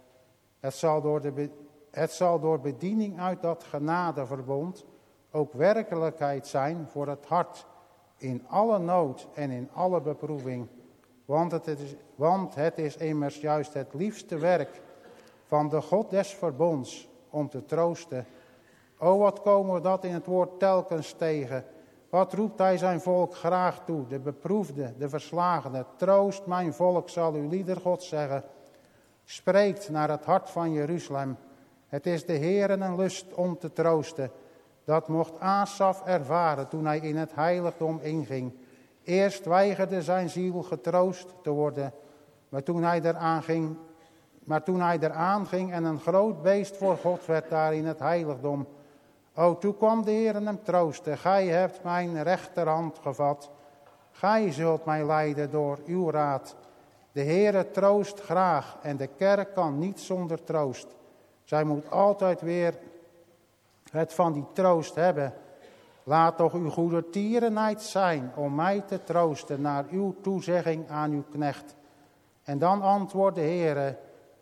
Het zal door bediening uit dat genadeverbond ook werkelijkheid zijn voor het hart, in alle nood en in alle beproeving. Want het is immers juist het liefste werk van de God des verbonds om te troosten. O, wat komen we dat in het woord telkens tegen. Wat roept hij zijn volk graag toe, de beproefde, de verslagene. Troost mijn volk, zal uw lieder God zeggen. Spreekt naar het hart van Jeruzalem. Het is de Heere een lust om te troosten. Dat mocht Asaf ervaren toen hij in het heiligdom inging. Eerst weigerde zijn ziel getroost te worden, maar toen hij eraan ging en een groot beest voor God werd daar in het heiligdom. O, toen kwam de Heere hem troosten. Gij hebt mijn rechterhand gevat. Gij zult mij leiden door uw raad. De Heere troost graag en de kerk kan niet zonder troost. Zij moet altijd weer het van die troost hebben. Laat toch uw goedertierenheid zijn om mij te troosten naar uw toezegging aan uw knecht. En dan antwoordt de Heere,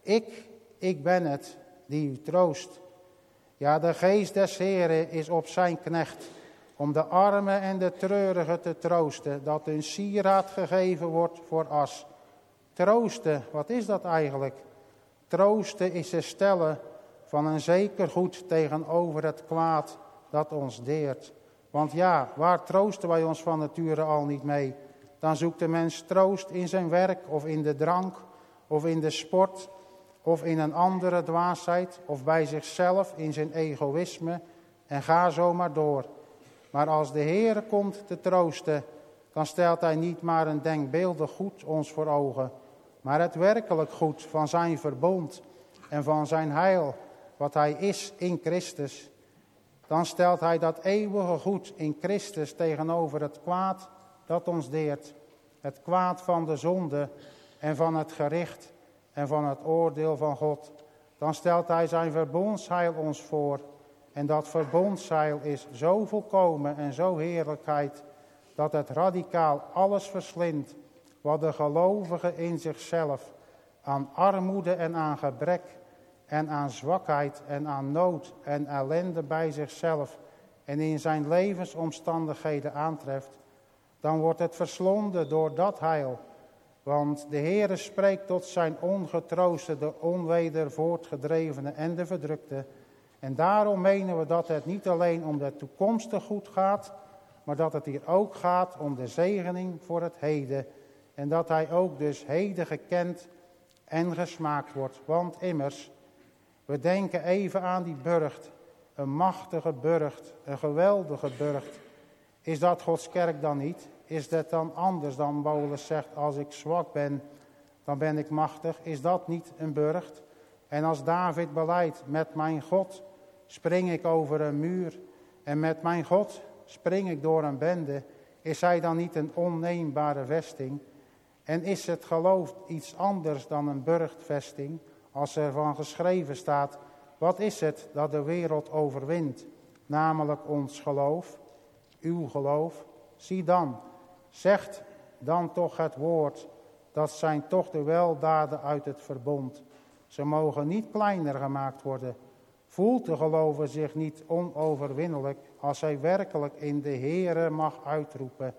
ik ben het die u troost. Ja, de geest des Heeren is op zijn knecht, om de armen en de treurigen te troosten, dat hun sieraad gegeven wordt voor as. Troosten, wat is dat eigenlijk? Troosten is herstellen van een zeker goed tegenover het kwaad dat ons deert. Want ja, waar troosten wij ons van nature al niet mee? Dan zoekt de mens troost in zijn werk of in de drank of in de sport of in een andere dwaasheid of bij zichzelf in zijn egoïsme en ga zo maar door. Maar als de Heere komt te troosten, dan stelt hij niet maar een denkbeeldig goed ons voor ogen, maar het werkelijk goed van zijn verbond en van zijn heil, wat hij is in Christus. Dan stelt hij dat eeuwige goed in Christus tegenover het kwaad dat ons deert. Het kwaad van de zonde en van het gericht en van het oordeel van God. Dan stelt hij zijn verbondsheil ons voor. En dat verbondsheil is zo volkomen en zo heerlijkheid, dat het radicaal alles verslindt wat de gelovige in zichzelf aan armoede en aan gebrek en aan zwakheid en aan nood en ellende bij zichzelf en in zijn levensomstandigheden aantreft, dan wordt het verslonden door dat heil. Want de Heere spreekt tot zijn ongetrooste, de onweder voortgedrevene en de verdrukte. En daarom menen we dat het niet alleen om het toekomstig goed gaat, maar dat het hier ook gaat om de zegening voor het heden. En dat hij ook dus heden gekend en gesmaakt wordt. Want immers, we denken even aan die burcht, een machtige burcht, een geweldige burcht. Is dat Gods kerk dan niet? Is dat dan anders dan Paulus zegt, als ik zwak ben, dan ben ik machtig? Is dat niet een burcht? En als David beleidt, met mijn God spring ik over een muur en met mijn God spring ik door een bende, is hij dan niet een onneembare vesting? En is het geloof iets anders dan een burchtvesting, als er van geschreven staat, wat is het dat de wereld overwint? Namelijk ons geloof, uw geloof. Zie dan, zegt dan toch het woord, dat zijn toch de weldaden uit het verbond. Ze mogen niet kleiner gemaakt worden. Voelt de gelover zich niet onoverwinnelijk als hij werkelijk in de Heere mag uitroepen.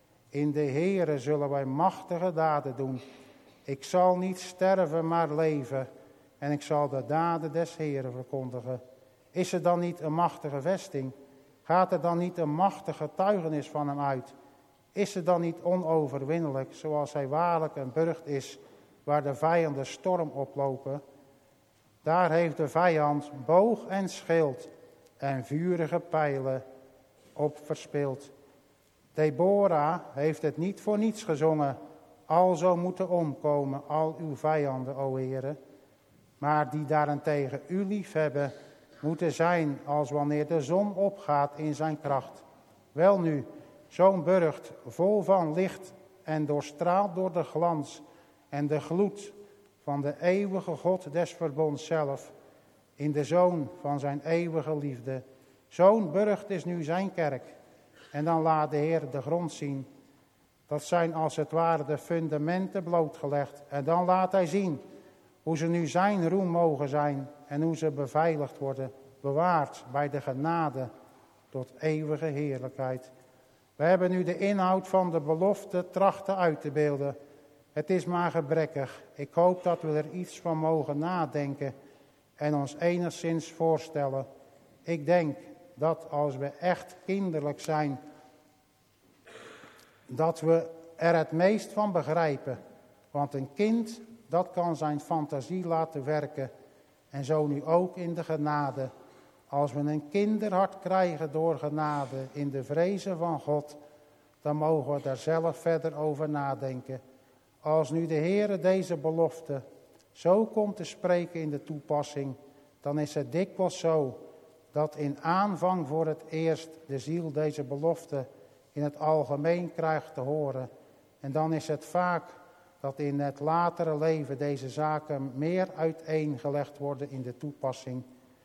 In de Heere zullen wij machtige daden doen. Ik zal niet sterven, maar leven. En ik zal de daden des Heeren verkondigen. Is het dan niet een machtige vesting? Gaat er dan niet een machtige getuigenis van hem uit? Is ze dan niet onoverwinnelijk, zoals hij waarlijk een burcht is, waar de vijanden storm oplopen? Daar heeft de vijand boog en schild en vurige pijlen op verspeeld. Deborah heeft het niet voor niets gezongen, alzo moeten omkomen al uw vijanden, o Heere. Maar die daarentegen u lief hebben, moeten zijn als wanneer de zon opgaat in zijn kracht. Welnu, zo'n burcht vol van licht en doorstraald door de glans en de gloed van de eeuwige God des verbonds zelf, in de Zoon van zijn eeuwige liefde. Zo'n burcht is nu zijn kerk. En dan laat de Heer de grond zien. Dat zijn als het ware de fundamenten blootgelegd. En dan laat hij zien hoe ze nu zijn roem mogen zijn en hoe ze beveiligd worden, bewaard bij de genade tot eeuwige heerlijkheid. We hebben nu de inhoud van de belofte trachten uit te beelden. Het is maar gebrekkig. Ik hoop dat we er iets van mogen nadenken en ons enigszins voorstellen. Ik denk dat als we echt kinderlijk zijn, dat we er het meest van begrijpen. Want een kind, dat kan zijn fantasie laten werken. En zo nu ook in de genade. Als we een kinderhart krijgen door genade in de vrezen van God, dan mogen we daar zelf verder over nadenken. Als nu de Heere deze belofte zo komt te spreken in de toepassing, dan is het dikwijls zo dat in aanvang voor het eerst de ziel deze belofte in het algemeen krijgt te horen. En dan is het vaak dat in het latere leven deze zaken meer uiteengelegd worden in de toepassing.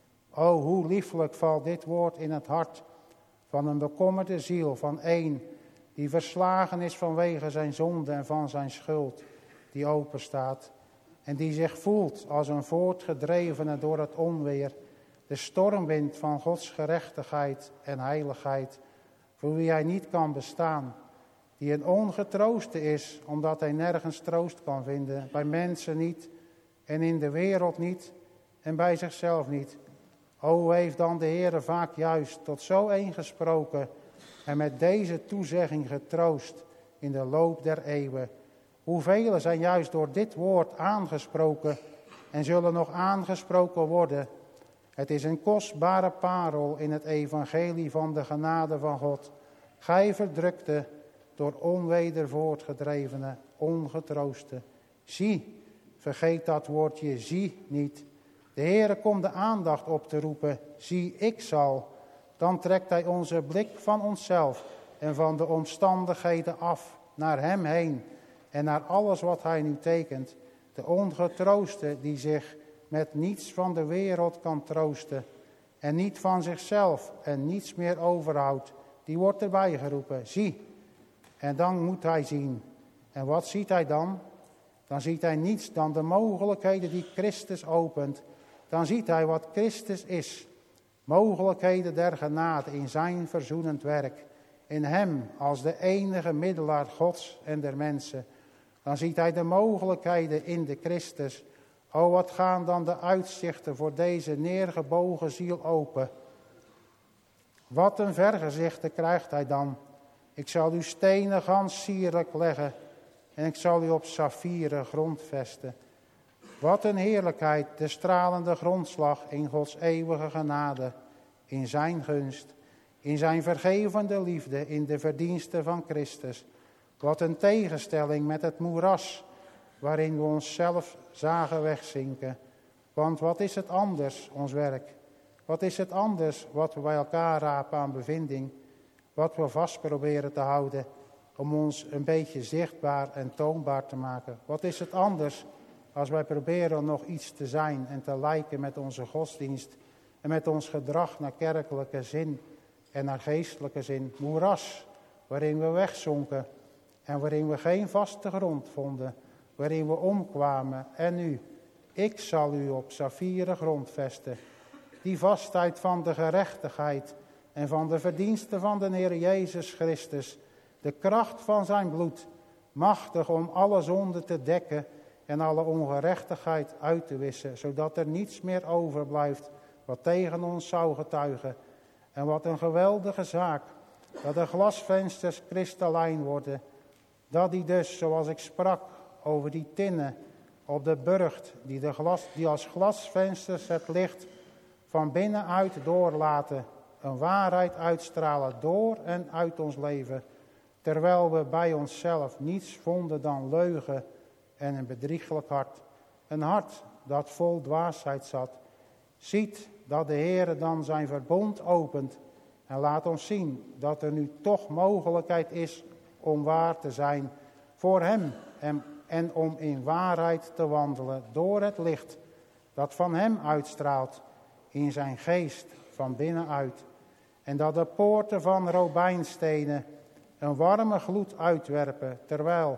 O, hoe lieflijk valt dit woord in het hart van een bekommerde ziel, van een die verslagen is vanwege zijn zonde en van zijn schuld, die open staat en die zich voelt als een voortgedrevene door het onweer, de stormwind van Gods gerechtigheid en heiligheid, voor wie hij niet kan bestaan, die een ongetrooste is, omdat hij nergens troost kan vinden, bij mensen niet en in de wereld niet en bij zichzelf niet. O, heeft dan de Heere vaak juist tot zo een gesproken en met deze toezegging getroost in de loop der eeuwen. Hoeveel zijn juist door dit woord aangesproken en zullen nog aangesproken worden. Het is een kostbare parel in het evangelie van de genade van God. Gij verdrukte, door onweder voortgedrevene, ongetrooste. Zie, vergeet dat woordje zie niet. De Heere komt de aandacht op te roepen. Zie, ik zal. Dan trekt hij onze blik van onszelf en van de omstandigheden af, naar hem heen en naar alles wat hij nu tekent. De ongetrooste die zich met niets van de wereld kan troosten en niet van zichzelf en niets meer overhoudt, die wordt erbij geroepen. Zie. En dan moet hij zien. En wat ziet hij dan? Dan ziet hij niets dan de mogelijkheden die Christus opent. Dan ziet hij wat Christus is. Mogelijkheden der genade in zijn verzoenend werk. In hem als de enige middelaar Gods en der mensen. Dan ziet hij de mogelijkheden in de Christus. O, wat gaan dan de uitzichten voor deze neergebogen ziel open. Wat een vergezichten krijgt hij dan. Ik zal uw stenen gans sierlijk leggen en ik zal u op saffieren grond vesten. Wat een heerlijkheid, de stralende grondslag in Gods eeuwige genade, in zijn gunst, in zijn vergevende liefde, in de verdiensten van Christus. Wat een tegenstelling met het moeras waarin we onszelf zagen wegzinken. Want wat is het anders, ons werk? Wat is het anders wat we bij elkaar rapen aan bevinding? Wat we vast proberen te houden om ons een beetje zichtbaar en toonbaar te maken. Wat is het anders als wij proberen nog iets te zijn en te lijken met onze godsdienst en met ons gedrag naar kerkelijke zin en naar geestelijke zin. Moeras, waarin we wegzonken en waarin we geen vaste grond vonden, waarin we omkwamen. En nu, ik zal u op saffieren grond vesten. Die vastheid van de gerechtigheid en van de verdiensten van de Heer Jezus Christus, de kracht van zijn bloed, machtig om alle zonde te dekken en alle ongerechtigheid uit te wissen, zodat er niets meer overblijft wat tegen ons zou getuigen. En wat een geweldige zaak, dat de glasvensters kristallijn worden. Dat die dus, zoals ik sprak over die tinnen op de burcht, die als glasvensters het licht van binnenuit doorlaten, een waarheid uitstralen door en uit ons leven, terwijl we bij onszelf niets vonden dan leugen en een bedrieglijk hart. Een hart dat vol dwaasheid zat. Ziet dat de Heere dan zijn verbond opent en laat ons zien dat er nu toch mogelijkheid is om waar te zijn voor hem en om in waarheid te wandelen door het licht dat van hem uitstraalt in zijn geest van binnenuit. En dat de poorten van robijnstenen een warme gloed uitwerpen, terwijl,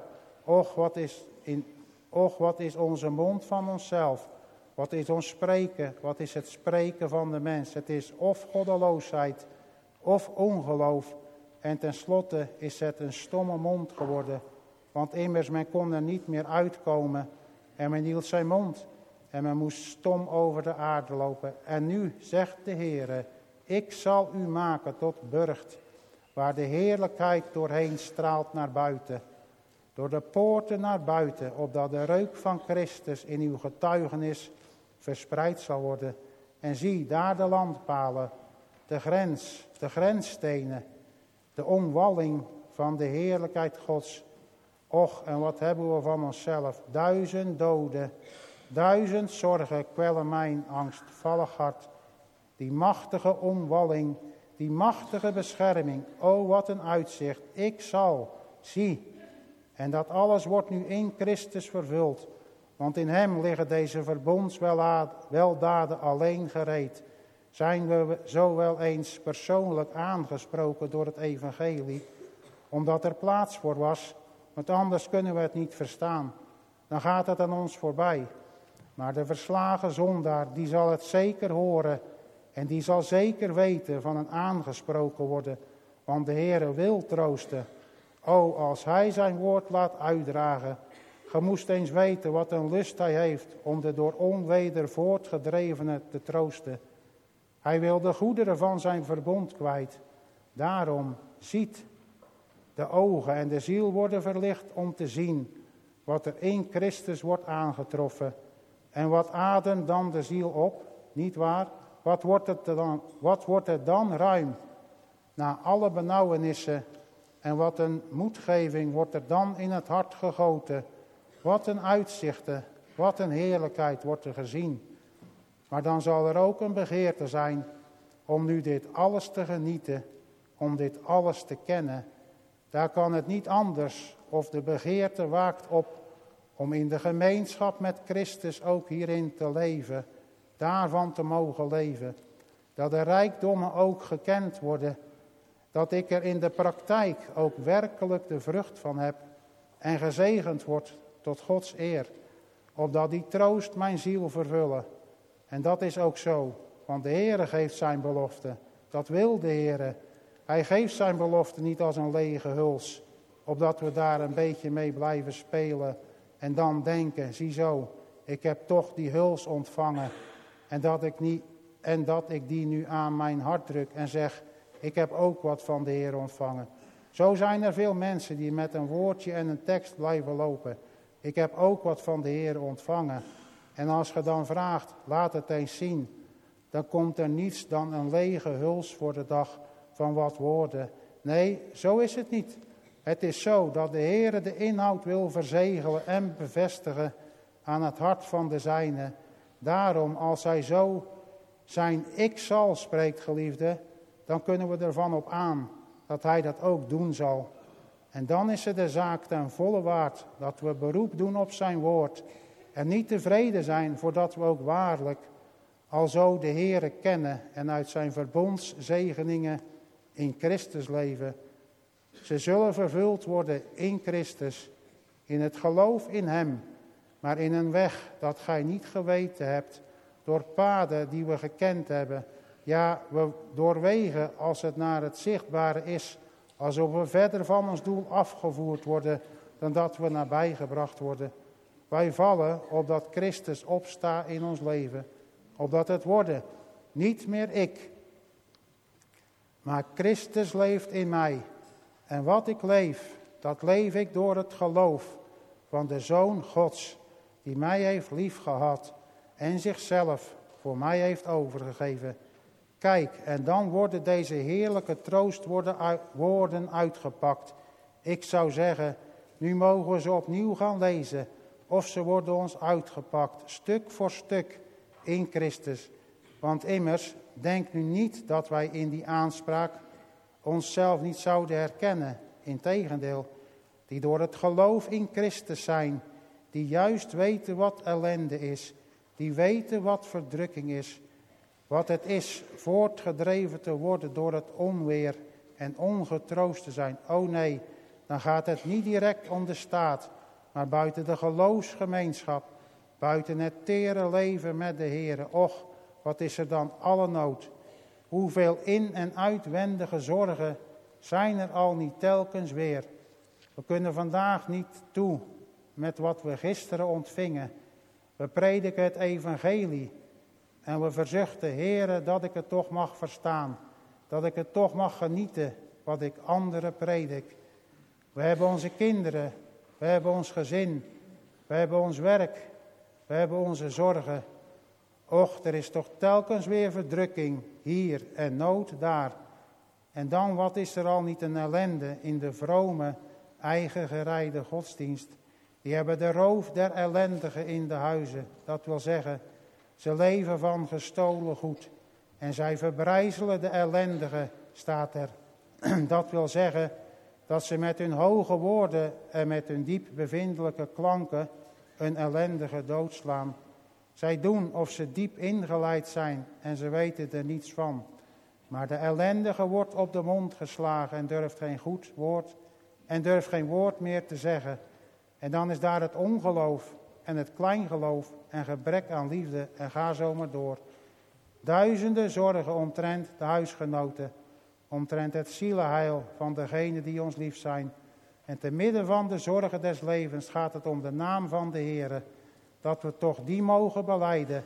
wat is onze mond van onszelf? Wat is ons spreken? Wat is het spreken van de mens? Het is of goddeloosheid of ongeloof. En tenslotte is het een stomme mond geworden. Want immers men kon er niet meer uitkomen. En men hield zijn mond. En men moest stom over de aarde lopen. En nu zegt de Heere, ik zal u maken tot burcht, waar de heerlijkheid doorheen straalt naar buiten. Door de poorten naar buiten, opdat de reuk van Christus in uw getuigenis verspreid zal worden. En zie, daar de landpalen, de grensstenen, de omwalling van de heerlijkheid Gods. Och, en wat hebben we van onszelf? 1000 doden, 1000 zorgen kwellen mijn angstvallig hart. Die machtige omwalling, die machtige bescherming, o wat een uitzicht. Ik zal, zie, en dat alles wordt nu in Christus vervuld. Want in hem liggen deze verbondsweldaden alleen gereed. Zijn we zo wel eens persoonlijk aangesproken door het evangelie, omdat er plaats voor was, want anders kunnen we het niet verstaan. Dan gaat het aan ons voorbij. Maar de verslagen zondaar, die zal het zeker horen en die zal zeker weten van een aangesproken worden, want de Heere wil troosten. O, als hij zijn woord laat uitdragen. Ge moest eens weten wat een lust hij heeft om de door onweder voortgedrevenen te troosten. Hij wil de goederen van zijn verbond kwijt. Daarom ziet de ogen en de ziel worden verlicht om te zien wat er in Christus wordt aangetroffen. En wat ademt dan de ziel op, niet waar? Wat wordt het dan ruim na alle benauwenissen? En wat een moedgeving wordt er dan in het hart gegoten. Wat een uitzichten, wat een heerlijkheid wordt er gezien. Maar dan zal er ook een begeerte zijn om nu dit alles te genieten, om dit alles te kennen. Daar kan het niet anders, of de begeerte waakt op om in de gemeenschap met Christus ook hierin te leven, daarvan te mogen leven. Dat de rijkdommen ook gekend worden, dat ik er in de praktijk ook werkelijk de vrucht van heb en gezegend word tot Gods eer, opdat die troost mijn ziel vervullen. En dat is ook zo, want de Heere geeft zijn belofte. Dat wil de Heere. Hij geeft zijn belofte niet als een lege huls, opdat we daar een beetje mee blijven spelen en dan denken, ziezo, ik heb toch die huls ontvangen en dat ik die nu aan mijn hart druk en zeg, ik heb ook wat van de Heer ontvangen. Zo zijn er veel mensen die met een woordje en een tekst blijven lopen. Ik heb ook wat van de Heer ontvangen. En als je dan vraagt, laat het eens zien, dan komt er niets dan een lege huls voor de dag van wat woorden. Nee, zo is het niet. Het is zo dat de Heer de inhoud wil verzegelen en bevestigen aan het hart van de zijne. Daarom, als hij zo zijn ik zal spreekt, geliefde, dan kunnen we ervan op aan dat hij dat ook doen zal. En dan is het de zaak ten volle waard dat we beroep doen op zijn woord en niet tevreden zijn voordat we ook waarlijk alzo de Heere kennen en uit zijn verbondszegeningen in Christus leven. Ze zullen vervuld worden in Christus, in het geloof in hem, maar in een weg dat gij niet geweten hebt, door paden die we gekend hebben. Ja, we doorwegen als het naar het zichtbare is, alsof we verder van ons doel afgevoerd worden dan dat we nabijgebracht worden. Wij vallen opdat Christus opstaat in ons leven, opdat het worden niet meer ik, Maar Christus leeft in mij. En wat ik leef, dat leef ik door het geloof van de Zoon Gods, die mij heeft liefgehad en zichzelf voor mij heeft overgegeven. Kijk, en dan worden deze heerlijke troostwoorden uitgepakt. Ik zou zeggen, nu mogen we ze opnieuw gaan lezen, of ze worden ons uitgepakt, stuk voor stuk, in Christus. Want immers, denk nu niet dat wij in die aanspraak onszelf niet zouden herkennen. Integendeel, die door het geloof in Christus zijn, die juist weten wat ellende is, die weten wat verdrukking is, wat het is voortgedreven te worden door het onweer en ongetroost te zijn. Oh nee, dan gaat het niet direct om de staat, maar buiten de geloofsgemeenschap, buiten het tere leven met de Heere. Och, wat is er dan alle nood? Hoeveel in- en uitwendige zorgen zijn er al niet telkens weer? We kunnen vandaag niet toe met wat we gisteren ontvingen. We prediken het evangelie en we verzuchten, Heere, dat ik het toch mag verstaan. Dat ik het toch mag genieten wat ik anderen predik. We hebben onze kinderen, we hebben ons gezin, we hebben ons werk, we hebben onze zorgen. Och, er is toch telkens weer verdrukking hier en nood daar. En dan, wat is er al niet een ellende in de vrome, eigen gereide godsdienst. Die hebben de roof der ellendigen in de huizen. Dat wil zeggen, ze leven van gestolen goed. En zij verbrijzelen de ellendigen, staat er. Dat wil zeggen dat ze met hun hoge woorden en met hun diep bevindelijke klanken een ellendige doodslaan. Zij doen of ze diep ingeleid zijn en ze weten er niets van. Maar de ellendige wordt op de mond geslagen en durft geen goed woord en durft geen woord meer te zeggen. En dan is daar het ongeloof en het kleingeloof en gebrek aan liefde en ga zo maar door. Duizenden zorgen omtrent de huisgenoten, omtrent het zielenheil van degenen die ons lief zijn. En te midden van de zorgen des levens gaat het om de naam van de Heere, dat we toch die mogen belijden,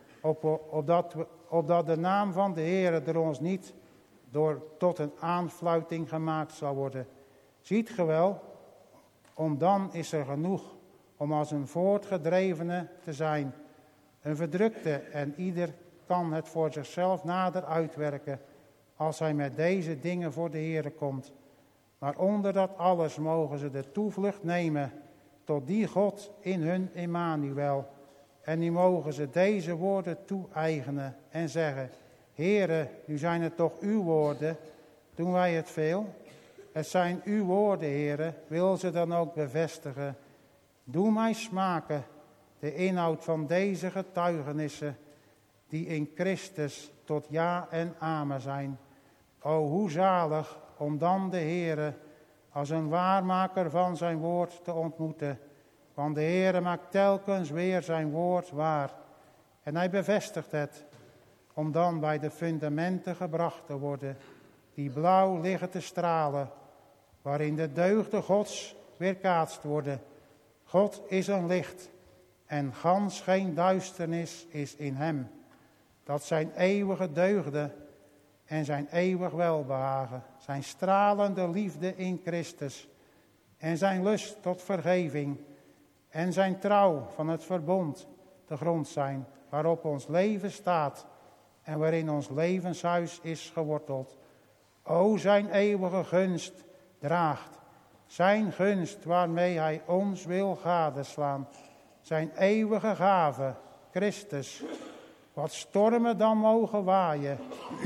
opdat de naam van de Heere door ons niet tot een aanfluiting gemaakt zal worden. Ziet ge wel, om dan is er genoeg om als een voortgedrevene te zijn, een verdrukte, en ieder kan het voor zichzelf nader uitwerken als hij met deze dingen voor de Heere komt. Maar onder dat alles mogen ze de toevlucht nemen tot die God in hun Emmanuel. En nu mogen ze deze woorden toe-eigenen en zeggen, Heere, nu zijn het toch uw woorden, doen wij het veel? Het zijn uw woorden, Heere, wil ze dan ook bevestigen. Doe mij smaken de inhoud van deze getuigenissen, die in Christus tot ja en amen zijn. O, hoe zalig om dan de Heere als een waarmaker van zijn woord te ontmoeten. Want de Heere maakt telkens weer zijn woord waar. En hij bevestigt het, om dan bij de fundamenten gebracht te worden, die blauw liggen te stralen, waarin de deugden Gods weerkaatst worden. God is een licht en gans geen duisternis is in hem. Dat zijn eeuwige deugden en zijn eeuwig welbehagen, zijn stralende liefde in Christus en zijn lust tot vergeving en zijn trouw van het verbond de grond zijn waarop ons leven staat en waarin ons levenshuis is geworteld. O, zijn eeuwige gunst draagt, zijn gunst waarmee hij ons wil gadeslaan, zijn eeuwige gave, Christus, wat stormen dan mogen waaien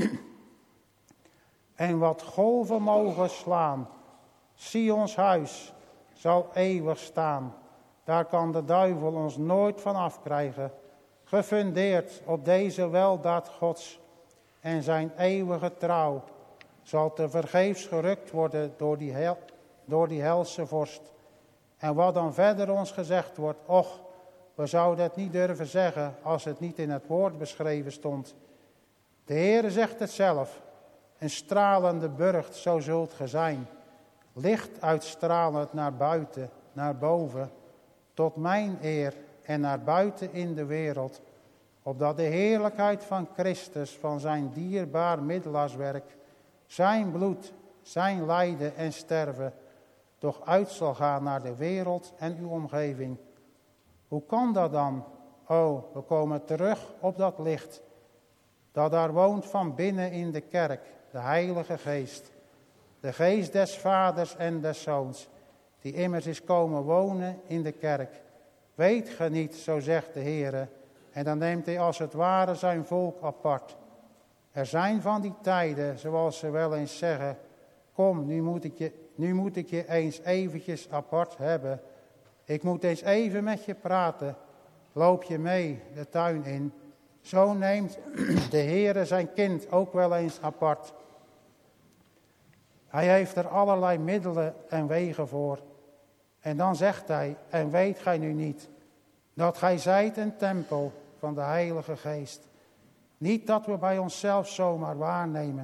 en wat golven mogen slaan. Sions huis zal eeuwig staan, daar kan de duivel ons nooit van afkrijgen, gefundeerd op deze weldaad Gods en zijn eeuwige trouw, zal tevergeefs gerukt worden door die helse vorst. En wat dan verder ons gezegd wordt, och, we zouden het niet durven zeggen als het niet in het woord beschreven stond. De Heere zegt het zelf, een stralende burcht, zo zult ge zijn. Licht uitstralend naar buiten, naar boven, tot mijn eer en naar buiten in de wereld. Opdat de heerlijkheid van Christus, van zijn dierbaar middelaarswerk, zijn bloed, zijn lijden en sterven, toch uit zal gaan naar de wereld en uw omgeving. Hoe kan dat dan? O, we komen terug op dat licht, dat daar woont van binnen in de kerk, de Heilige Geest. De Geest des Vaders en des Zoons, die immers is komen wonen in de kerk. Weet ge niet, zo zegt de Heere, en dan neemt hij als het ware zijn volk apart. Er zijn van die tijden, zoals ze wel eens zeggen, kom, nu moet ik je eens eventjes apart hebben. Ik moet eens even met je praten. Loop je mee de tuin in. Zo neemt de Heere zijn kind ook wel eens apart. Hij heeft er allerlei middelen en wegen voor. En dan zegt hij, en weet gij nu niet, dat gij zijt een tempel van de Heilige Geest. Niet dat we bij onszelf zomaar waarnemen.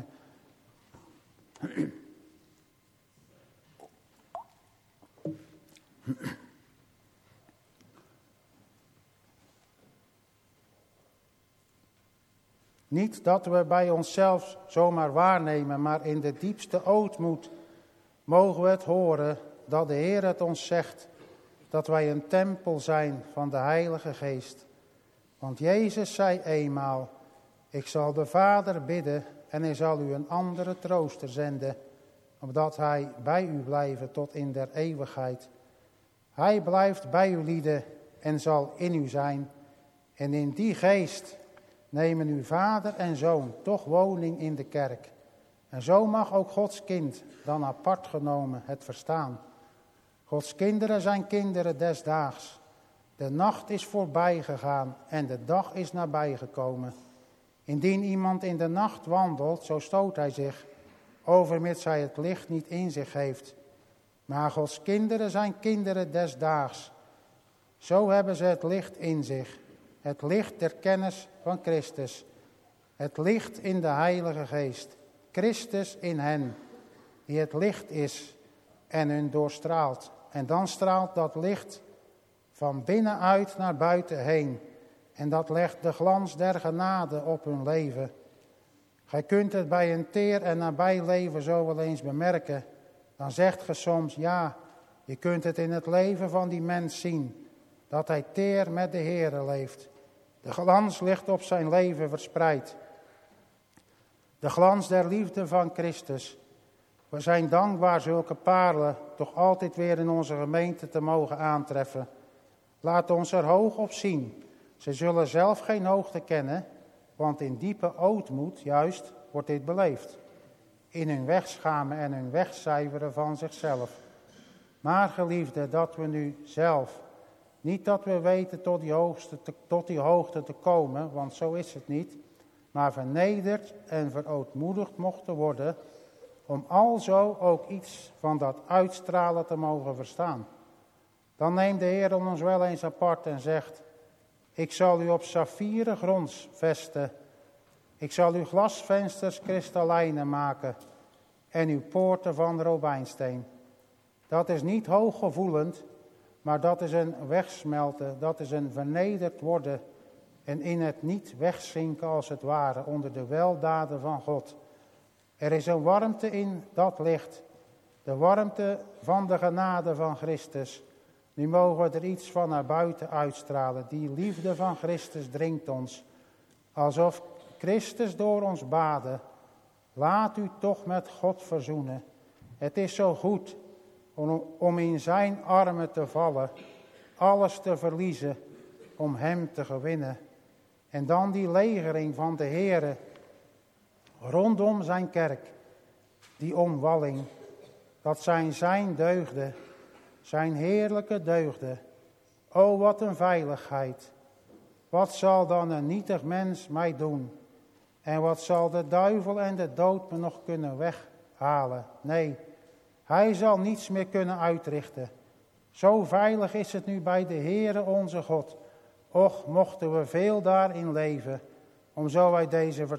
Niet dat we bij onszelf zomaar waarnemen, maar in de diepste ootmoed mogen we het horen dat de Heer het ons zegt, dat wij een tempel zijn van de Heilige Geest. Want Jezus zei eenmaal, ik zal de Vader bidden en hij zal u een andere trooster zenden, opdat hij bij u blijven tot in der eeuwigheid. Hij blijft bij u lieden en zal in u zijn. En in die geest nemen uw vader en zoon toch woning in de kerk. En zo mag ook Gods kind dan apart genomen het verstaan. Gods kinderen zijn kinderen des daags. De nacht is voorbij gegaan en de dag is nabij gekomen. Indien iemand in de nacht wandelt, zo stoot hij zich, overmits hij het licht niet in zich heeft. Maar Gods kinderen zijn kinderen des daags. Zo hebben ze het licht in zich. Het licht der kennis van Christus. Het licht in de Heilige Geest. Christus in hen, die het licht is en hun doorstraalt. En dan straalt dat licht van binnenuit naar buiten heen. En dat legt de glans der genade op hun leven. Gij kunt het bij een teer en nabij leven zo wel eens bemerken. Dan zegt ge soms, ja, je kunt het in het leven van die mens zien, dat hij teer met de Heere leeft. De glans ligt op zijn leven verspreid. De glans der liefde van Christus. We zijn dankbaar zulke parelen toch altijd weer in onze gemeente te mogen aantreffen. Laat ons er hoog op zien. Ze zullen zelf geen hoogte kennen, want in diepe ootmoed juist wordt dit beleefd. In hun wegschamen en hun wegcijferen van zichzelf. Maar geliefde, dat we nu zelf, niet dat we weten tot die hoogte te komen, want zo is het niet, maar vernederd en verootmoedigd mochten worden, om alzo ook iets van dat uitstralen te mogen verstaan. Dan neemt de Heer ons wel eens apart en zegt, ik zal u op saffieren gronds vesten. Ik zal uw glasvensters kristallijnen maken en uw poorten van robijnsteen. Dat is niet hooggevoelend, maar dat is een wegsmelten, dat is een vernederd worden en in het niet wegzinken als het ware onder de weldaden van God. Er is een warmte in dat licht, de warmte van de genade van Christus. Nu mogen we er iets van naar buiten uitstralen. Die liefde van Christus dringt ons, alsof Christus door ons baden. Laat u toch met God verzoenen. Het is zo goed om in zijn armen te vallen, alles te verliezen, om hem te gewinnen. En dan die legering van de Heere rondom zijn kerk, die omwalling, dat zijn zijn deugden, zijn heerlijke deugden. O, wat een veiligheid. Wat zal dan een nietig mens mij doen? En wat zal de duivel en de dood me nog kunnen weghalen? Nee, hij zal niets meer kunnen uitrichten. Zo veilig is het nu bij de Heere onze God. Och, mochten we veel daarin leven, om zo uit deze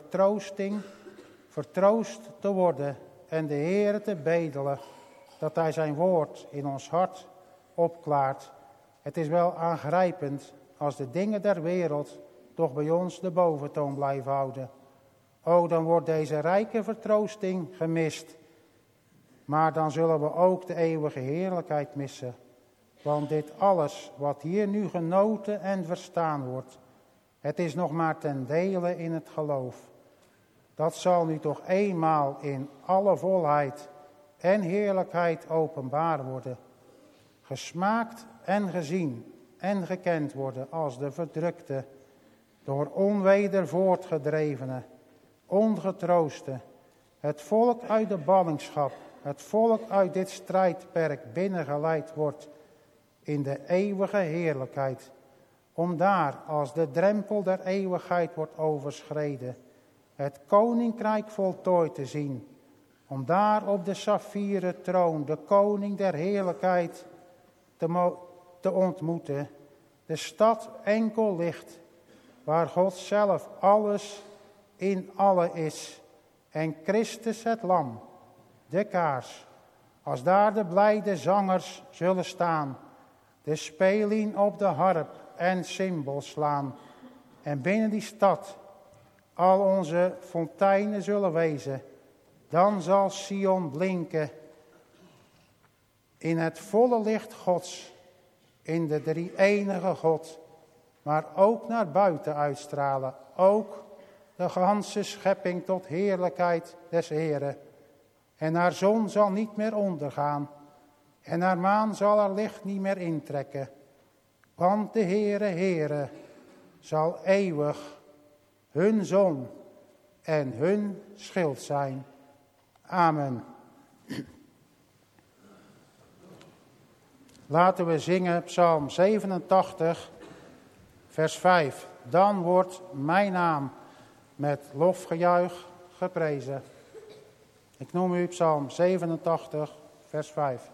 vertroost te worden en de Heere te bedelen, dat hij zijn woord in ons hart opklaart. Het is wel aangrijpend als de dingen der wereld toch bij ons de boventoon blijven houden. dan wordt deze rijke vertroosting gemist. Maar dan zullen we ook de eeuwige heerlijkheid missen. Want dit alles wat hier nu genoten en verstaan wordt, het is nog maar ten dele in het geloof. Dat zal nu toch eenmaal in alle volheid en heerlijkheid openbaar worden. Gesmaakt en gezien en gekend worden als de verdrukte, door onweder voortgedrevene, ongetrooste, het volk uit de ballingschap, het volk uit dit strijdperk binnengeleid wordt in de eeuwige heerlijkheid, om daar, als de drempel der eeuwigheid wordt overschreden, het koninkrijk voltooid te zien, om daar op de saffieren troon de koning der heerlijkheid te ontmoeten, de stad enkel licht, waar God zelf alles in alle is, en Christus het lam, de kaars, als daar de blijde zangers zullen staan, de spelien op de harp en cymbal slaan, en binnen die stad al onze fonteinen zullen wezen, dan zal Sion blinken in het volle licht Gods, in de drie-enige God, maar ook naar buiten uitstralen, ook de ganse schepping tot heerlijkheid des Heeren. En haar zon zal niet meer ondergaan, en haar maan zal haar licht niet meer intrekken, want de Heere zal eeuwig hun zon en hun schild zijn. Amen. Laten we zingen Psalm 87, vers 5. Dan wordt mijn naam met lofgejuich geprezen. Ik noem u Psalm 87, vers 5.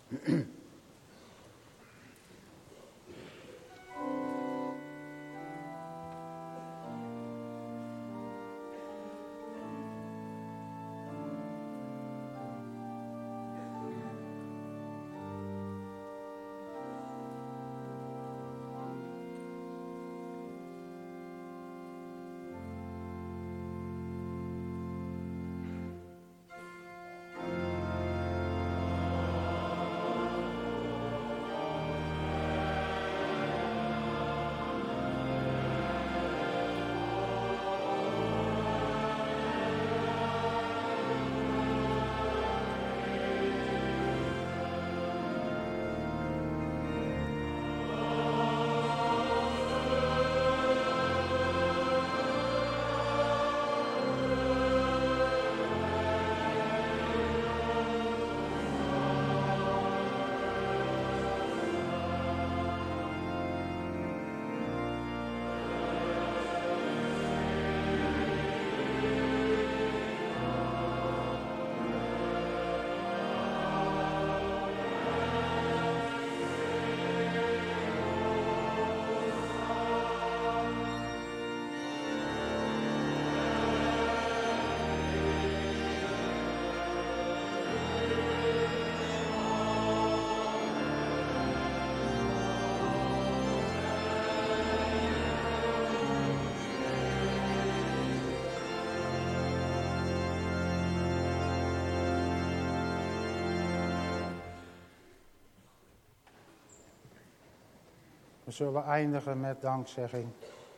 We zullen eindigen met dankzegging.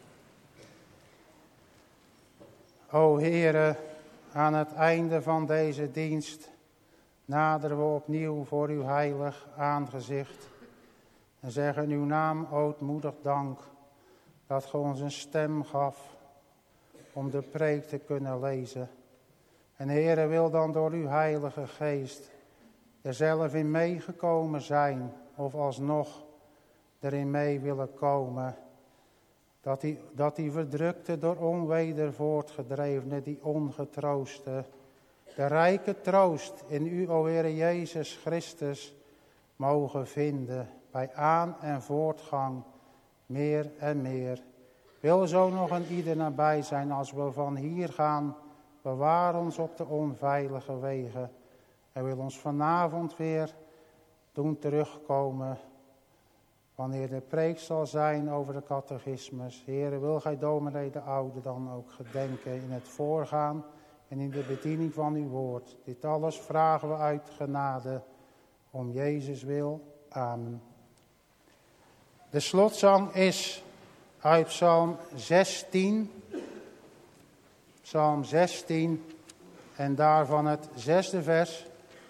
O Heere, aan het einde van deze dienst naderen we opnieuw voor uw heilig aangezicht en zeggen uw naam ootmoedig dank dat ge ons een stem gaf om de preek te kunnen lezen. En Heere, wil dan door uw heilige geest er zelf in meegekomen zijn of alsnog erin mee willen komen. Dat die verdrukte, door onweder voortgedrevene, die ongetrooste, de rijke troost in u, o Heere Jezus Christus, mogen vinden bij aan- en voortgang meer en meer. Wil zo nog een ieder nabij zijn als we van hier gaan. Bewaar ons op de onveilige wegen. En wil ons vanavond weer doen terugkomen wanneer de preek zal zijn over de catechismus. Heere, wil gij dominee de oude dan ook gedenken in het voorgaan en in de bediening van uw woord. Dit alles vragen we uit genade, om Jezus wil. Amen. De slotzang is uit Psalm 16. Psalm 16 en daarvan het 6e vers.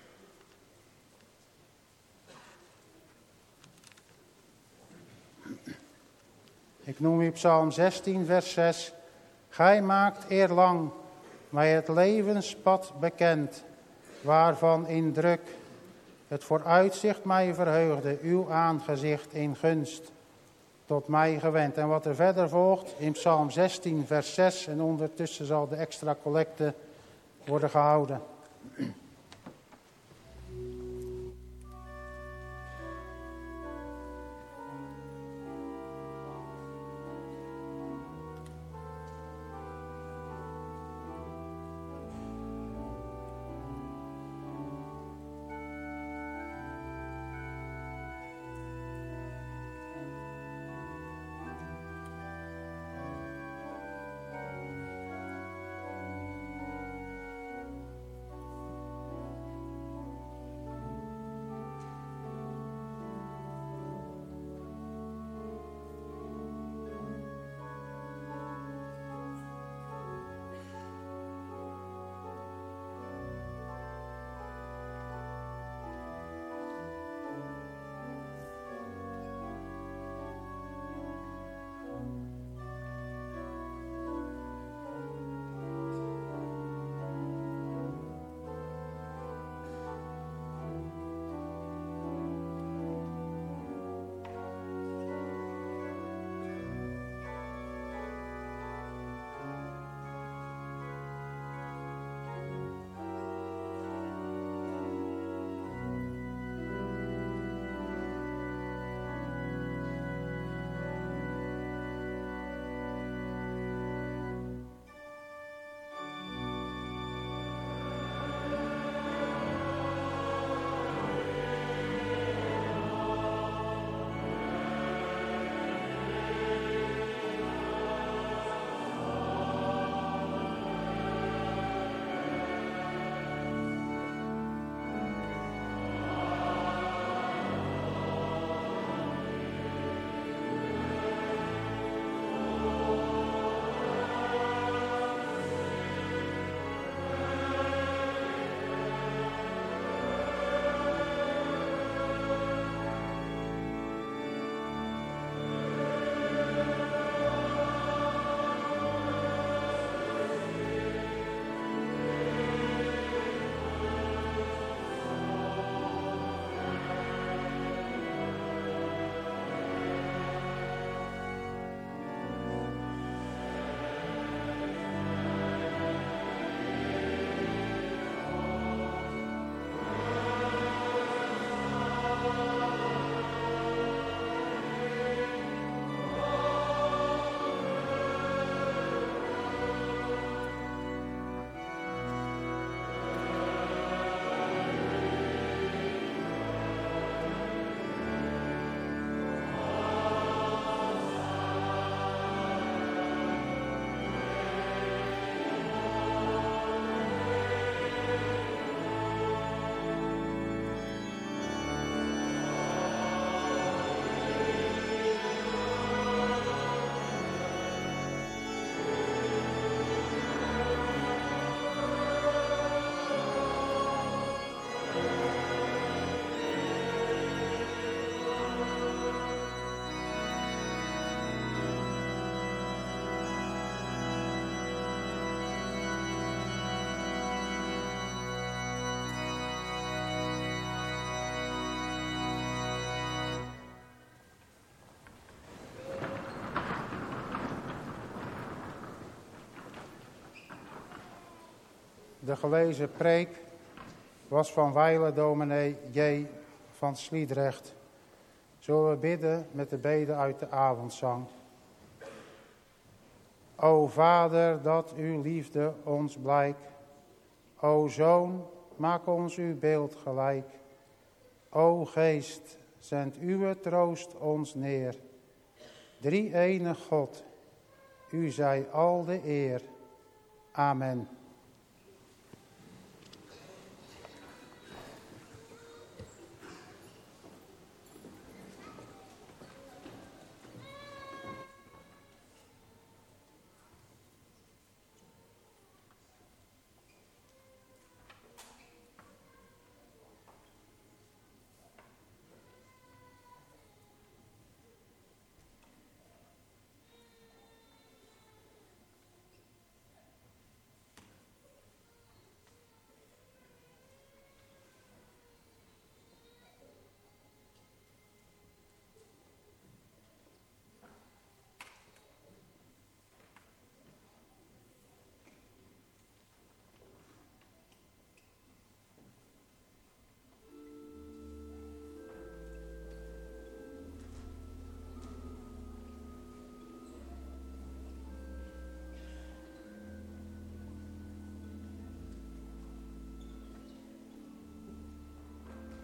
Ik noem u Psalm 16 vers 6. Gij maakt eerlang mij het levenspad bekend, waarvan in druk het vooruitzicht mij verheugde, uw aangezicht in gunst tot mij gewend. En wat er verder volgt in Psalm 16 vers 6 en ondertussen zal de extra collecte worden gehouden. De gelezen preek was van wijlen dominee J. van Sliedrecht. Zullen we bidden met de bede uit de avondzang. O Vader, dat uw liefde ons blijkt. O Zoon, maak ons uw beeld gelijk. O Geest, zend uw troost ons neer. Drie-ene God, u zij al de eer. Amen.